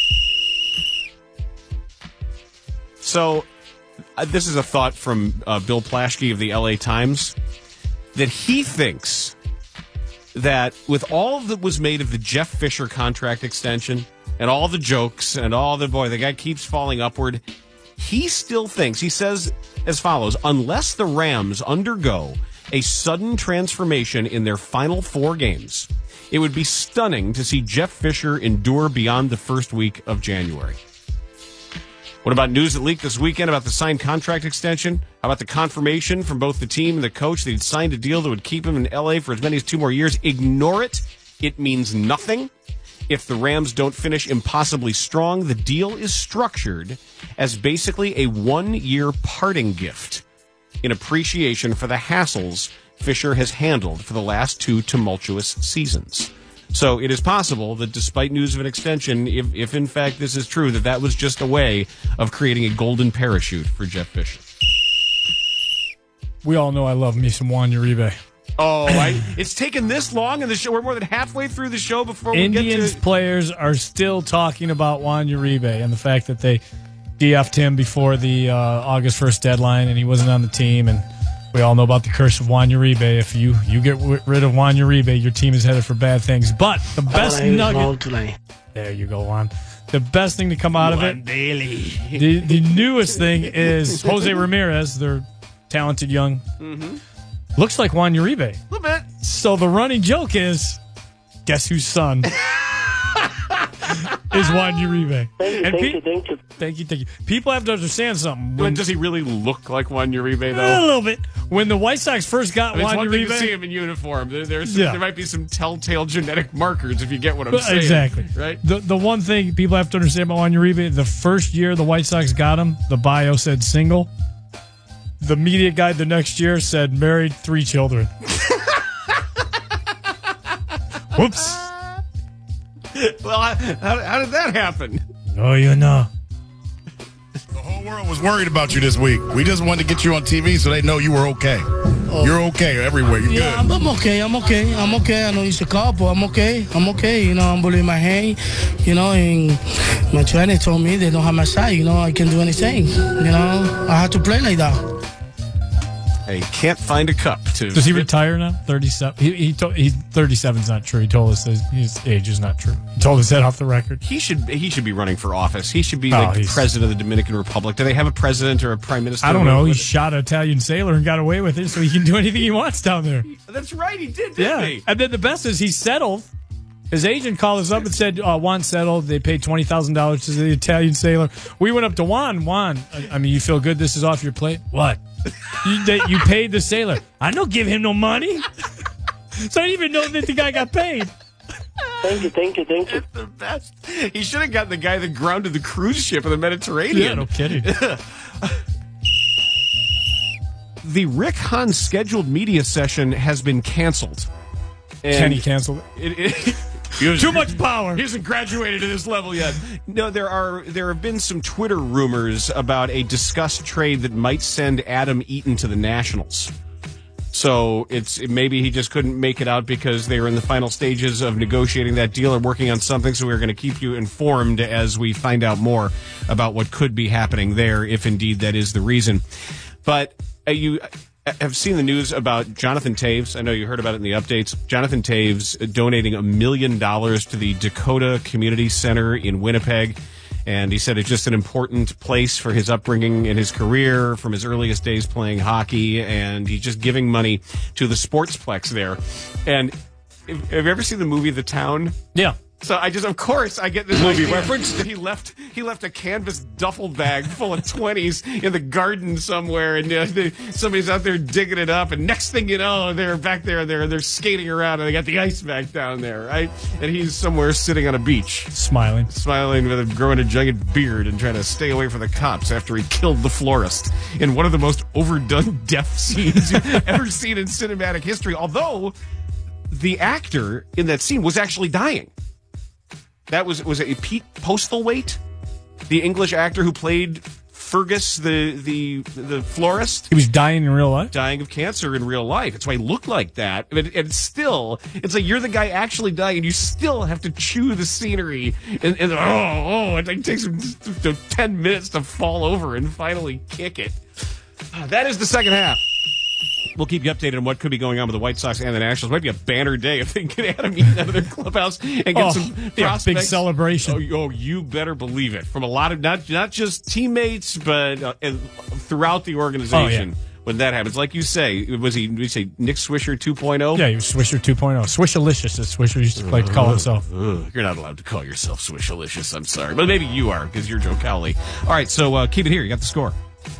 So, this is a thought from Bill Plaschke of the LA Times, that he thinks that with all that was made of the Jeff Fisher contract extension and all the jokes and all the guy keeps falling upward, he still thinks, he says as follows: unless the Rams undergo a sudden transformation in their final 4 games, it would be stunning to see Jeff Fisher endure beyond the first week of January. What about news that leaked this weekend about the signed contract extension? How about the confirmation from both the team and the coach that he'd signed a deal that would keep him in L.A. for as many as 2 more years? Ignore it. It means nothing. If the Rams don't finish impossibly strong, the deal is structured as basically a 1-year parting gift in appreciation for the hassles Fisher has handled for the last 2 tumultuous seasons. So it is possible that despite news of an extension, if in fact this is true, that was just a way of creating a golden parachute for Jeff Fisher. We all know I love me some Juan Uribe. Oh, it's taken this long in the show. We're more than halfway through the show before we get to... Indians players are still talking about Juan Uribe and the fact that they DF'd him before the August 1st deadline and he wasn't on the team, and we all know about the curse of Juan Uribe. If you get rid of Juan Uribe, your team is headed for bad things. But the best nugget... There you go, Juan. The best thing to come out of it... The newest thing is Jose Ramirez, their talented young... Mm-hmm. Looks like Juan Uribe. A little bit. So the running joke is, guess whose son? is Juan Uribe. Thank you. Thank you. People have to understand something. Does he really look like Juan Uribe, though? A little bit. When the White Sox first got Juan Juan Uribe, Uribe, to see him in uniform. There might be some telltale genetic markers if you get what I'm saying. Exactly. Right. The one thing people have to understand about Juan Uribe: the first year the White Sox got him, the bio said single. The media guide the next year said married, 3 children. Whoops. Well, how did that happen? Oh, you know. The whole world was worried about you this week. We just wanted to get you on TV so they know you were okay. You're okay everywhere. You're good. I'm okay. I know it's a cop, but I'm okay. I'm bullying my hand. And my trainer told me they don't have my side. I can do anything. I have to play like that. He can't find a cup to. Does he retire now? 37. He 37 is not true. He told us that his age is not true. He told us that off the record. He should be running for office. He should be president of the Dominican Republic. Do they have a president or a prime minister? I don't know. He shot an Italian sailor and got away with it, so he can do anything he wants down there. That's right. He did, didn't he? And then the best is he settled. His agent called us up and said, Juan settled. They paid $20,000 to the Italian sailor. We went up to Juan. I mean, you feel good this is off your plate? What? You paid the sailor. I don't give him no money. So I didn't even know that the guy got paid. Thank you. It's the best. He should have gotten the guy that grounded the cruise ship in the Mediterranean. Yeah, no kidding. The Rick Hahn scheduled media session has been canceled. Can he cancel it? Too much power. He hasn't graduated to this level yet. No, there have been some Twitter rumors about a discussed trade that might send Adam Eaton to the Nationals. So maybe he just couldn't make it out because they were in the final stages of negotiating that deal or working on something. So we're going to keep you informed as we find out more about what could be happening there, if indeed that is the reason. But you have seen the news about Jonathan Toews. I know you heard about it in the updates. Jonathan Toews donating $1 million to the Dakota Community Center in Winnipeg. And he said it's just an important place for his upbringing and his career from his earliest days playing hockey. And he's just giving money to the Sportsplex there. And have you ever seen the movie The Town? Yeah. So of course, I get this movie reference that he left a canvas duffel bag full of 20s in the garden somewhere, and somebody's out there digging it up, and next thing you know, they're back there, and they're skating around, and they got the ice bag down there, right? And he's somewhere sitting on a beach, smiling with growing a giant beard and trying to stay away from the cops after he killed the florist in one of the most overdone death scenes you've ever seen in cinematic history. Although the actor in that scene was actually dying. That was it Pete Postlethwaite, the English actor who played Fergus, the florist. He was dying in real life? Dying of cancer in real life. That's why he looked like that. And it's like you're the guy actually dying, and you still have to chew the scenery. And it takes him 10 minutes to fall over and finally kick it. That is the second half. We'll keep you updated on what could be going on with the White Sox and the Nationals. Might be a banner day if they get Adam Eaton out of their clubhouse and get some prospects. Big celebration. Oh, you better believe it. From a lot of not just teammates, but throughout the organization. When that happens, like you say, did you say Nick Swisher 2.0? Yeah, he was Swisher 2.0. Swishalicious, as Swisher used to like to call himself. You're not allowed to call yourself Swishalicious. I'm sorry, but maybe you are because you're Joe Cowley. All right, so keep it here. You got the score.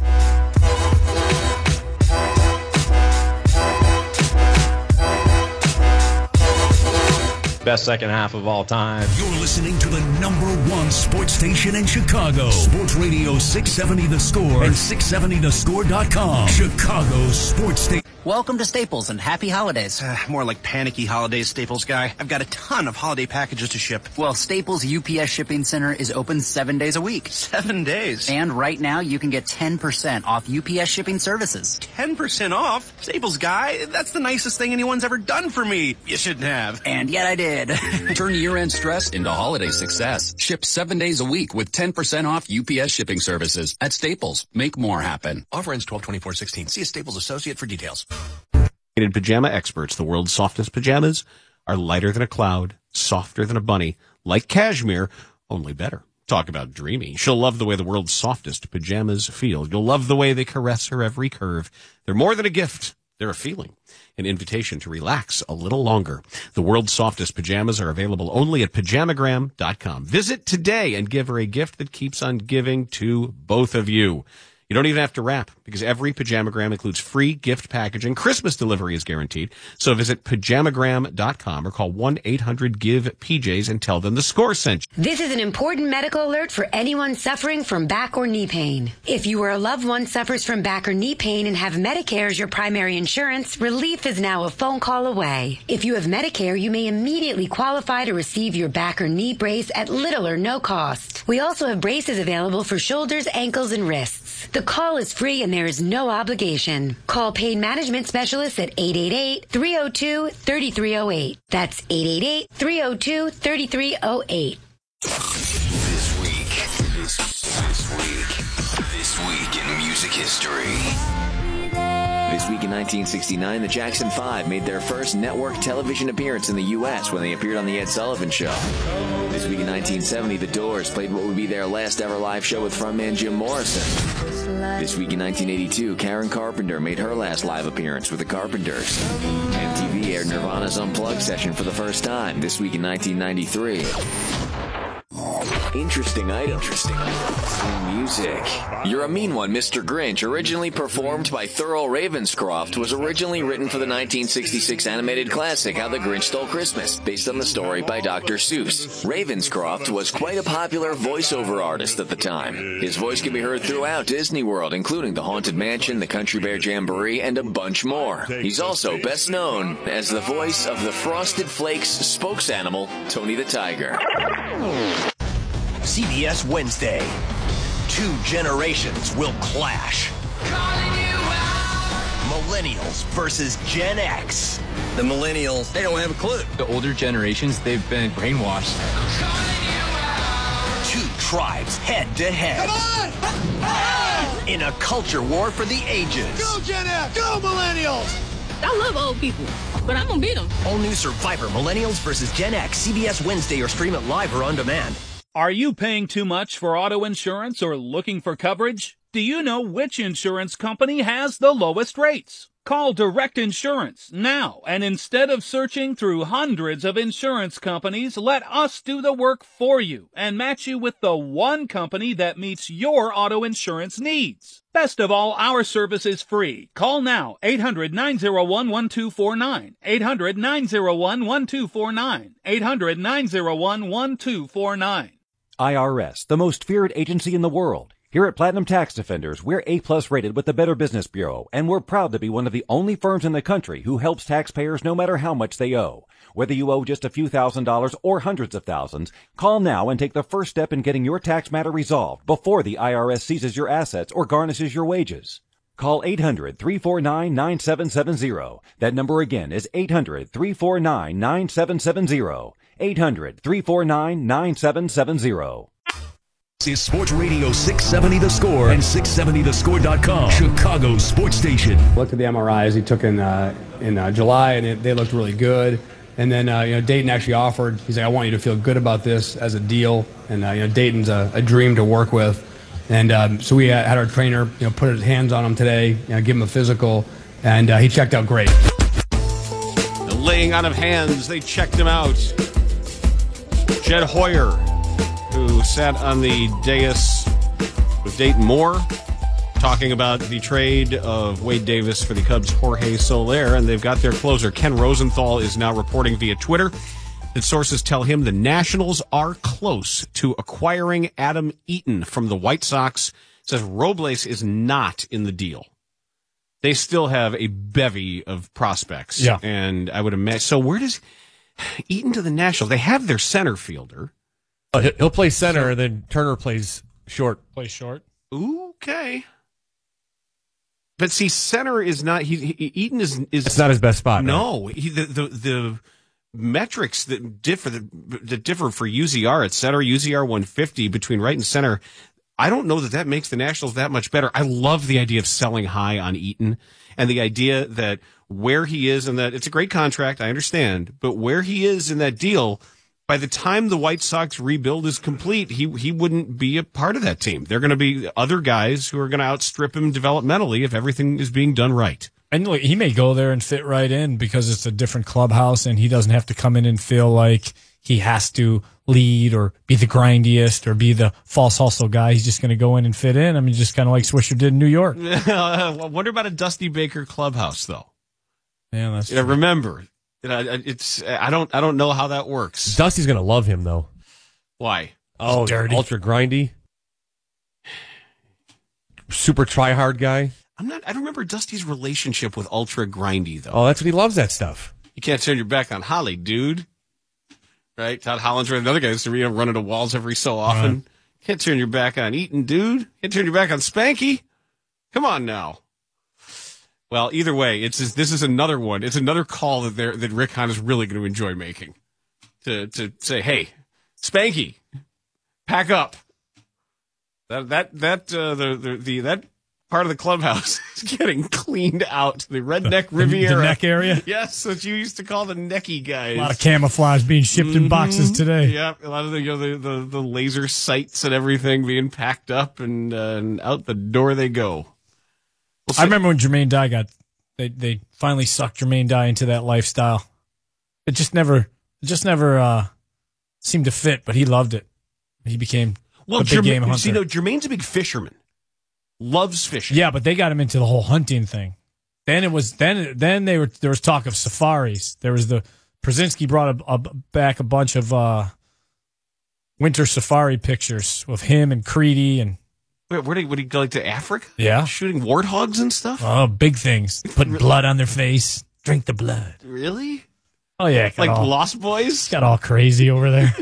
Best second half of all time. You're listening to the #1 sports station in Chicago. Sports Radio 670 The Score and 670thescore.com. Chicago's sports station. Welcome to Staples and happy holidays. More like panicky holidays, Staples guy. I've got a ton of holiday packages to ship. Well, Staples UPS Shipping Center is open 7 days a week. 7 days? And right now you can get 10% off UPS shipping services. 10% off? Staples guy, that's the nicest thing anyone's ever done for me. You shouldn't have. And yet I did. Turn year-end stress into holiday success. Ship 7 days a week with 10% off UPS shipping services at Staples. Make more happen. Offer ends 12/24/16. See a Staples associate for details. Pajama experts, the world's softest pajamas are lighter than a cloud, softer than a bunny, like cashmere, only better. Talk about dreamy. She'll love the way the world's softest pajamas feel. You'll love the way they caress her every curve. They're more than a gift. They're a feeling, an invitation to relax a little longer. The world's softest pajamas are available only at Pajamagram.com. Visit today and give her a gift that keeps on giving to both of you. You don't even have to wrap, because every Pajamagram includes free gift packaging. Christmas delivery is guaranteed. So visit Pajamagram.com or call 1-800-GIVE-PJs and tell them the Score sent you. This is an important medical alert for anyone suffering from back or knee pain. If you or a loved one suffers from back or knee pain and have Medicare as your primary insurance, relief is now a phone call away. If you have Medicare, you may immediately qualify to receive your back or knee brace at little or no cost. We also have braces available for shoulders, ankles, and wrists. The call is free and there is no obligation. Call Pain Management Specialists at 888-302-3308. That's 888-302-3308. This week in music history. This week in 1969, the Jackson 5 made their first network television appearance in the U.S. when they appeared on The Ed Sullivan Show. This week in 1970, The Doors played what would be their last ever live show with frontman Jim Morrison. This week in 1982, Karen Carpenter made her last live appearance with the Carpenters. MTV aired Nirvana's Unplugged session for the first time this week in 1993. Interesting item. Music. You're a Mean One, Mr. Grinch, originally performed by Thurl Ravenscroft, was originally written for the 1966 animated classic How the Grinch Stole Christmas, based on the story by Dr. Seuss. Ravenscroft was quite a popular voiceover artist at the time. His voice can be heard throughout Disney World, including the Haunted Mansion, the Country Bear Jamboree, and a bunch more. He's also best known as the voice of the Frosted Flakes spokes animal, Tony the Tiger. CBS Wednesday. Two generations will clash. Millennials versus Gen X. The millennials, they don't have a clue. The older generations, they've been brainwashed. Two tribes head to head. Come on! In a culture war for the ages. Go Gen X! Go millennials! I love old people, but I'm gonna beat them. All new Survivor, Millennials versus Gen X, CBS Wednesday, or stream it live or on demand. Are you paying too much for auto insurance or looking for coverage? Do you know which insurance company has the lowest rates? Call Direct Insurance now, and instead of searching through hundreds of insurance companies, let us do the work for you and match you with the one company that meets your auto insurance needs. Best of all, our service is free. Call now, 800-901-1249, 800-901-1249, 800-901-1249. IRS, the most feared agency in the world. Here at Platinum Tax Defenders, we're A-plus rated with the Better Business Bureau, and we're proud to be one of the only firms in the country who helps taxpayers no matter how much they owe. Whether you owe just a few $1,000s or hundreds of thousands, call now and take the first step in getting your tax matter resolved before the IRS seizes your assets or garnishes your wages. Call 800-349-9770. That number again is 800-349-9770. 800-349-9770. Is Sports Radio 670 The Score and 670thescore.com, Chicago's sports station. Looked at the MRIs he took in July, and they looked really good. And then Dayton actually offered. He's like, I want you to feel good about this as a deal. And Dayton's a dream to work with. And so we had our trainer put his hands on him today, give him a physical, and he checked out great. The laying on of hands, they checked him out. Jed Hoyer, who sat on the dais with Dayton Moore, talking about the trade of Wade Davis for the Cubs' Jorge Soler, and they've got their closer. Ken Rosenthal is now reporting via Twitter that sources tell him the Nationals are close to acquiring Adam Eaton from the White Sox. Says Robles is not in the deal. They still have a bevy of prospects. Yeah. And I would imagine. So where does Eaton to the Nationals? They have their center fielder. He'll play center, and then Turner plays short. Plays short. Okay. But see, center is not. Eaton is. It's not his best spot. No, the metrics that differ for UZR at center, UZR 150 between right and center. I don't know that makes the Nationals that much better. I love the idea of selling high on Eaton and the idea that where he is and that it's a great contract. I understand, but where he is in that deal, by the time the White Sox rebuild is complete, he wouldn't be a part of that team. They're going to be other guys who are going to outstrip him developmentally if everything is being done right. And look, he may go there and fit right in because it's a different clubhouse, and he doesn't have to come in and feel like he has to lead or be the grindiest or be the false hustle guy. He's just going to go in and fit in. I mean, just kind of like Swisher did in New York. I wonder about a Dusty Baker clubhouse, though. Yeah, that's true. Remember, it's I don't know how that works. Dusty's going to love him, though. Why? Oh, dirty. Ultra grindy. Super try-hard guy. I don't remember Dusty's relationship with Ultra Grindy, though. Oh, that's what he loves, that stuff. You can't turn your back on Holly, dude. Right? Todd Hollinsworth, another guy that's running into walls every so often. Right. Can't turn your back on Eaton, dude. Can't turn your back on Spanky. Come on now. Well, either way, this is another one. It's another call that Rick Hahn is really going to enjoy making. To say, hey, Spanky, pack up. That part of the clubhouse is getting cleaned out. The Redneck Riviera. The neck area? Yes, what you used to call the necky guys. A lot of camouflage being shipped in boxes today. Yeah, a lot of the laser sights and everything being packed up and out the door they go. I remember when Jermaine Dye they finally sucked Jermaine Dye into that lifestyle. It just never seemed to fit, but he loved it. He became a big game hunter. See, Jermaine's a big fisherman. Loves fishing. Yeah, but they got him into the whole hunting thing. Then there was talk of safaris. There was Brzezinski brought back a bunch of winter safari pictures of him and Creedy and. Wait, would he go to Africa? Yeah, shooting warthogs and stuff. Oh, big things. Putting blood on their face. Drink the blood. Really? Oh yeah, like Lost Boys. Got all crazy over there.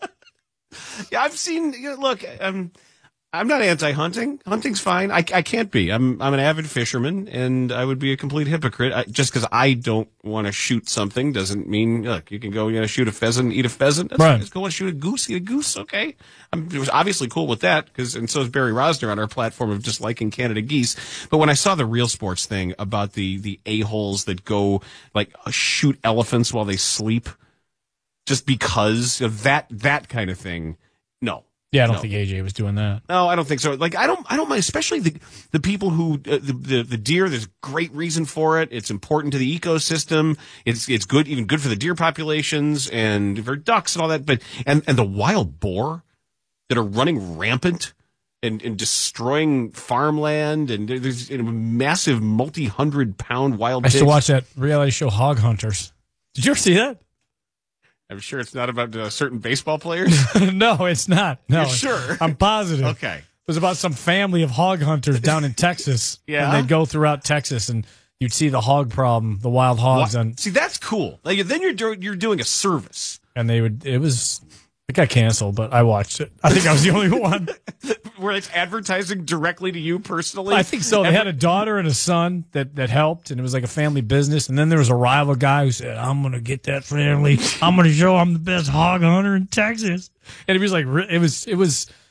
Yeah, I've seen. Look, I'm not anti-hunting. Hunting's fine. I can't be. I'm an avid fisherman, and I would be a complete hypocrite. Just because I don't want to shoot something doesn't mean, look, you can go shoot a pheasant, eat a pheasant. That's right. Just go and shoot a goose, eat a goose, okay? I was obviously cool with that, and so is Barry Rosner on our platform of just liking Canada geese. But when I saw the Real Sports thing about the a-holes that go, like, shoot elephants while they sleep, just because of that kind of thing, no. Yeah, I don't think AJ was doing that. No, I don't think so. Like, I don't mind, especially the people who the deer. There's great reason for it. It's important to the ecosystem. It's good, even good for the deer populations and for ducks and all that. But and the wild boar that are running rampant and destroying farmland, and there's massive multi-100-pound wild pigs. I used to watch that reality show Hog Hunters. Did you ever see that? I'm sure it's not about certain baseball players. No, it's not. No, you're sure? I'm positive. Okay. It was about some family of hog hunters down in Texas. Yeah. And they'd go throughout Texas, and you'd see the hog problem, the wild hogs. See, that's cool. Like, then you're doing a service. And it got canceled, but I watched it. I think I was the only one. Where it's advertising directly to you personally? I think so. They had a daughter and a son that helped, and it was like a family business. And then there was a rival guy who said, I'm going to get that family. I'm going to show I'm the best hog hunter in Texas. And it was like, it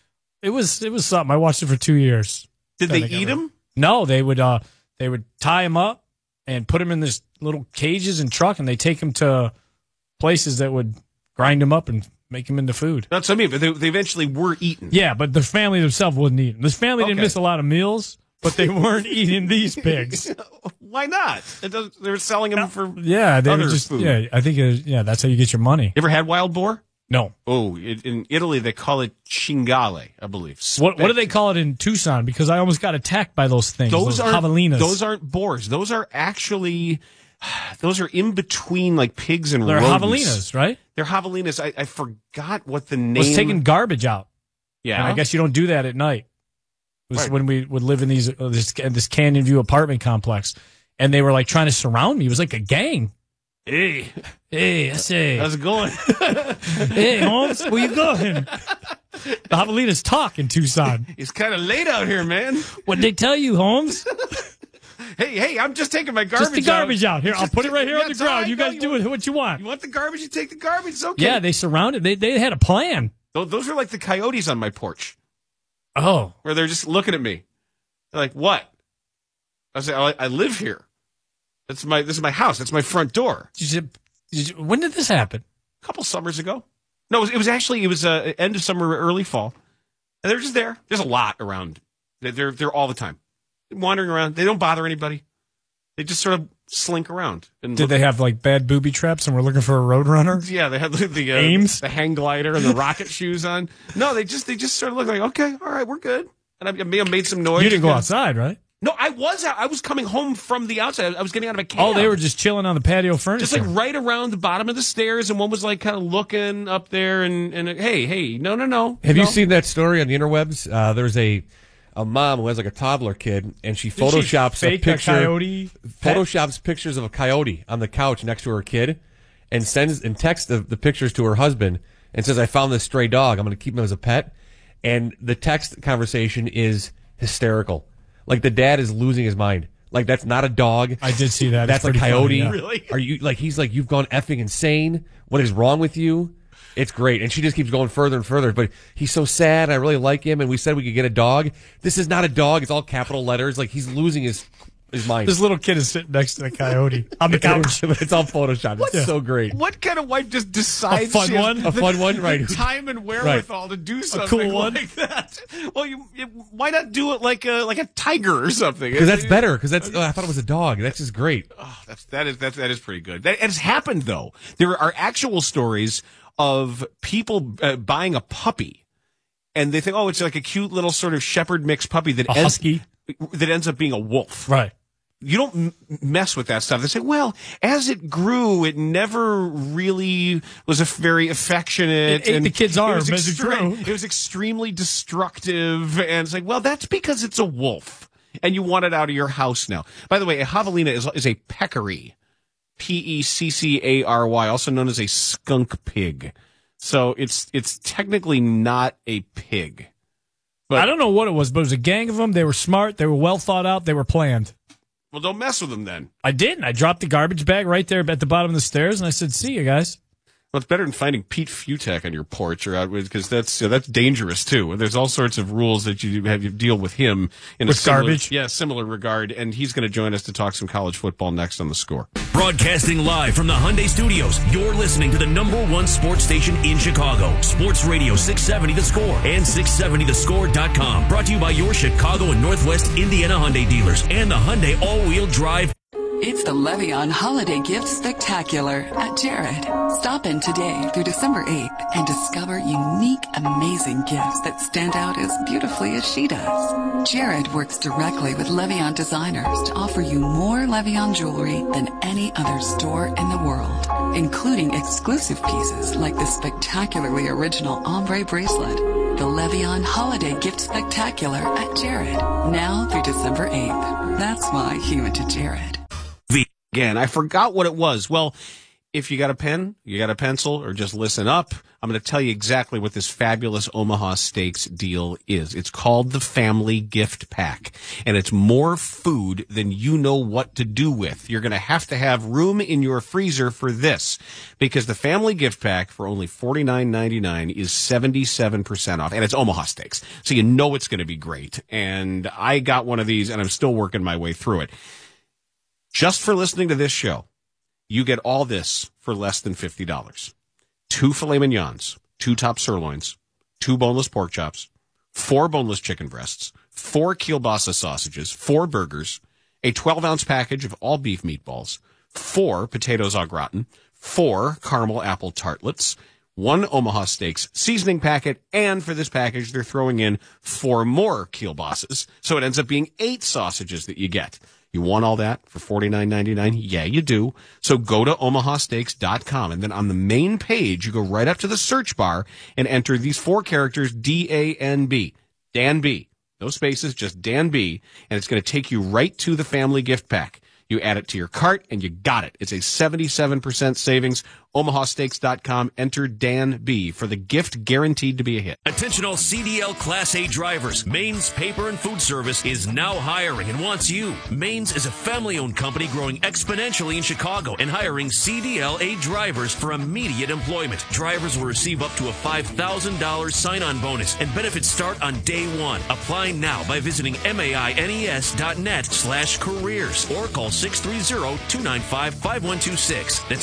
was something. I watched it for 2 years. Did they eat him? No, they would tie him up and put him in this little cages and truck, and they take him to places that would grind him up and make them into food. That's what I mean, but they eventually were eaten. Yeah, but the family themselves wouldn't eat them. This family didn't miss a lot of meals, but they weren't eating these pigs. Why not? They were selling them for they other were just food. Yeah, I think that's how you get your money. You ever had wild boar? No. Oh, in Italy they call it cingale, I believe. What do they call it in Tucson? Because I almost got attacked by those things. Those javelinas. Those aren't boars. Those are actually. Those are in between like pigs and They're rodents. javelinas, right? They're javelinas. I forgot what the name. It was taking garbage out. Yeah, and I guess you don't do that at night. It was when we would live in this Canyon View apartment complex, and they were like trying to surround me. It was like a gang. Hey, I say, how's it going? Hey, Holmes, where you going? The javelinas talk in Tucson. It's kind of late out here, man. What'd they tell you, Holmes? Hey, I'm just taking my garbage out. Just the garbage out. Here, I'll put it right here on the ground. Right. You guys do what you want. You want the garbage? You take the garbage. It's okay. Yeah, they surrounded. They had a plan. Those are like the coyotes on my porch. Oh. Where they're just looking at me. They're like, what? I say, I live here. This is my house. That's my front door. When did this happen? A couple summers ago. No, it was end of summer, early fall. And they're just there. There's a lot around. They're all the time. Wandering around. They don't bother anybody. They just sort of slink around. And Did they have like bad booby traps and we're looking for a roadrunner? Yeah, they had the Ames, the hang glider, and the rocket shoes on. No, they just sort of look like, okay, all right, we're good. And I may have made some noise. You didn't go outside, right? No, I was coming home from the outside. I was getting out of a cab. Oh, they were just chilling on the patio furniture. Just like right around the bottom of the stairs, and one was like kind of looking up there and hey, no. Have you seen that story on the interwebs? There's a mom who has like a toddler kid, and she photoshops a picture, coyote photoshops pictures of a coyote on the couch next to her kid, and texts the pictures to her husband, and says, "I found this stray dog. I'm going to keep him as a pet." And the text conversation is hysterical. Like the dad is losing his mind. Like that's not a dog. I did see that. That's a coyote. Funny, yeah. Really? Are you like? He's like, you've gone effing insane. What is wrong with you? It's great. And she just keeps going further and further. But he's so sad. I really like him. And we said we could get a dog. This is not a dog. It's all capital letters. Like he's losing his mind. This little kid is sitting next to the coyote on the couch. It's all Photoshopped. It's so great. What kind of wife just decides A fun one, right? The time and wherewithal to do something like that? Well, why not do it like a tiger or something? Because that's better. Because I thought it was a dog. That's just great. Oh, that is pretty good. That has happened though. There are actual stories of people buying a puppy, and they think, oh, it's like a cute little sort of shepherd mix puppy that ends up being a wolf. Right. You don't mess with that stuff. They say, well, as it grew, it never really was a very affectionate. It ate the kid's arm as it grew. It was extremely destructive. And it's like, well, that's because it's a wolf. And you want it out of your house now. By the way, a javelina is a peccary. Peccary, also known as a skunk pig. So it's technically not a pig. But I don't know what it was, but it was a gang of them. They were smart. They were well thought out. They were planned. Well, don't mess with them then. I didn't. I dropped the garbage bag right there at the bottom of the stairs, and I said, see you guys. Well, it's better than finding Pete Futak on your porch or out because that's dangerous too. There's all sorts of rules that you have to deal with him in with garbage. Similar regard. And he's going to join us to talk some college football next on The Score. Broadcasting live from the Hyundai Studios, you're listening to the #1 sports station in Chicago, Sports Radio 670 The Score and 670thescore.com. Brought to you by your Chicago and Northwest Indiana Hyundai dealers and the Hyundai all-wheel drive. It's the Le'Veon Holiday Gift Spectacular at Jared. Stop in today through December 8th and discover unique, amazing gifts that stand out as beautifully as she does. Jared works directly with Le'Veon designers to offer you more Le'Veon jewelry than any other store in the world, including exclusive pieces like the spectacularly original ombre bracelet. The Le'Veon Holiday Gift Spectacular at Jared. Now through December 8th. That's why he went to Jared. Again, I forgot what it was. Well, if you got a pen, you got a pencil, or just listen up, I'm going to tell you exactly what this fabulous Omaha Steaks deal is. It's called the Family Gift Pack, and it's more food than you know what to do with. You're going to have room in your freezer for this, because the Family Gift Pack for only $49.99 is 77% off, and it's Omaha Steaks, so you know it's going to be great. And I got one of these, and I'm still working my way through it. Just for listening to this show, you get all this for less than $50. 2 filet mignons, 2 top sirloins, 2 boneless pork chops, 4 boneless chicken breasts, 4 kielbasa sausages, 4 burgers, a 12-ounce package of all beef meatballs, 4 potatoes au gratin, 4 caramel apple tartlets, 1 Omaha Steaks seasoning packet, and for this package, they're throwing in 4 more kielbasas, so it ends up being 8 sausages that you get. You want all that for $49.99? Yeah, you do. So go to omahasteaks.com, and then on the main page, you go right up to the search bar and enter these 4 characters, D-A-N-B, Dan B. No spaces, just Dan B, and it's going to take you right to the Family Gift Pack. You add it to your cart, and you got it. It's a 77% savings. omahasteaks.com. Enter Dan B for the gift guaranteed to be a hit. Attention all CDL Class A drivers. Maine's Paper and Food Service is now hiring and wants you. Maine's is a family-owned company growing exponentially in Chicago and hiring CDL A drivers for immediate employment. Drivers will receive up to a $5,000 sign-on bonus, and benefits start on day 1. Apply now by visiting maines.net/careers or call 630-295-5126. That's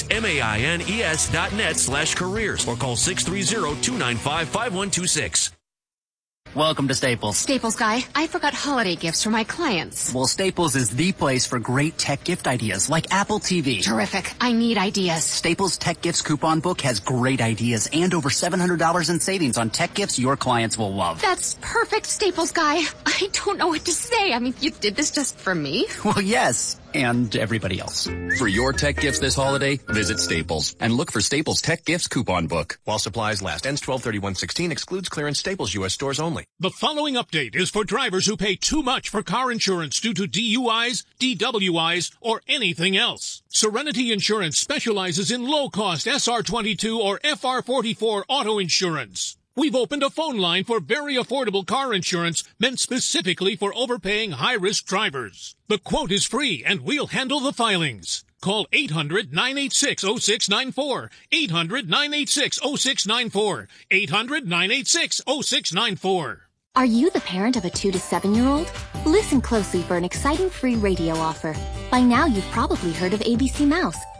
maines.net/careers or call 630-295-5126. Welcome to Staples. Staples guy, I forgot holiday gifts for my clients. Well, Staples is the place for great tech gift ideas like Apple TV. Terrific. I need ideas. Staples Tech Gifts Coupon Book has great ideas and over $700 in savings on tech gifts your clients will love. That's perfect, Staples guy. I don't know what to say. I mean, you did this just for me? Well, yes, and everybody else. For your tech gifts this holiday, visit Staples and look for Staples Tech Gifts Coupon Book. While supplies last. Ends 12/31/16. Excludes clearance. Staples U.S. stores only. The following update is for drivers who pay too much for car insurance due to DUIs, DWIs, or anything else. Serenity Insurance specializes in low-cost SR22 or FR44 auto insurance. We've opened a phone line for very affordable car insurance meant specifically for overpaying high-risk drivers. The quote is free, and we'll handle the filings. Call 800-986-0694, 800-986-0694, 800-986-0694. Are you the parent of a 2 to 7-year-old? Listen closely for an exciting free radio offer. By now, you've probably heard of ABC Mouse,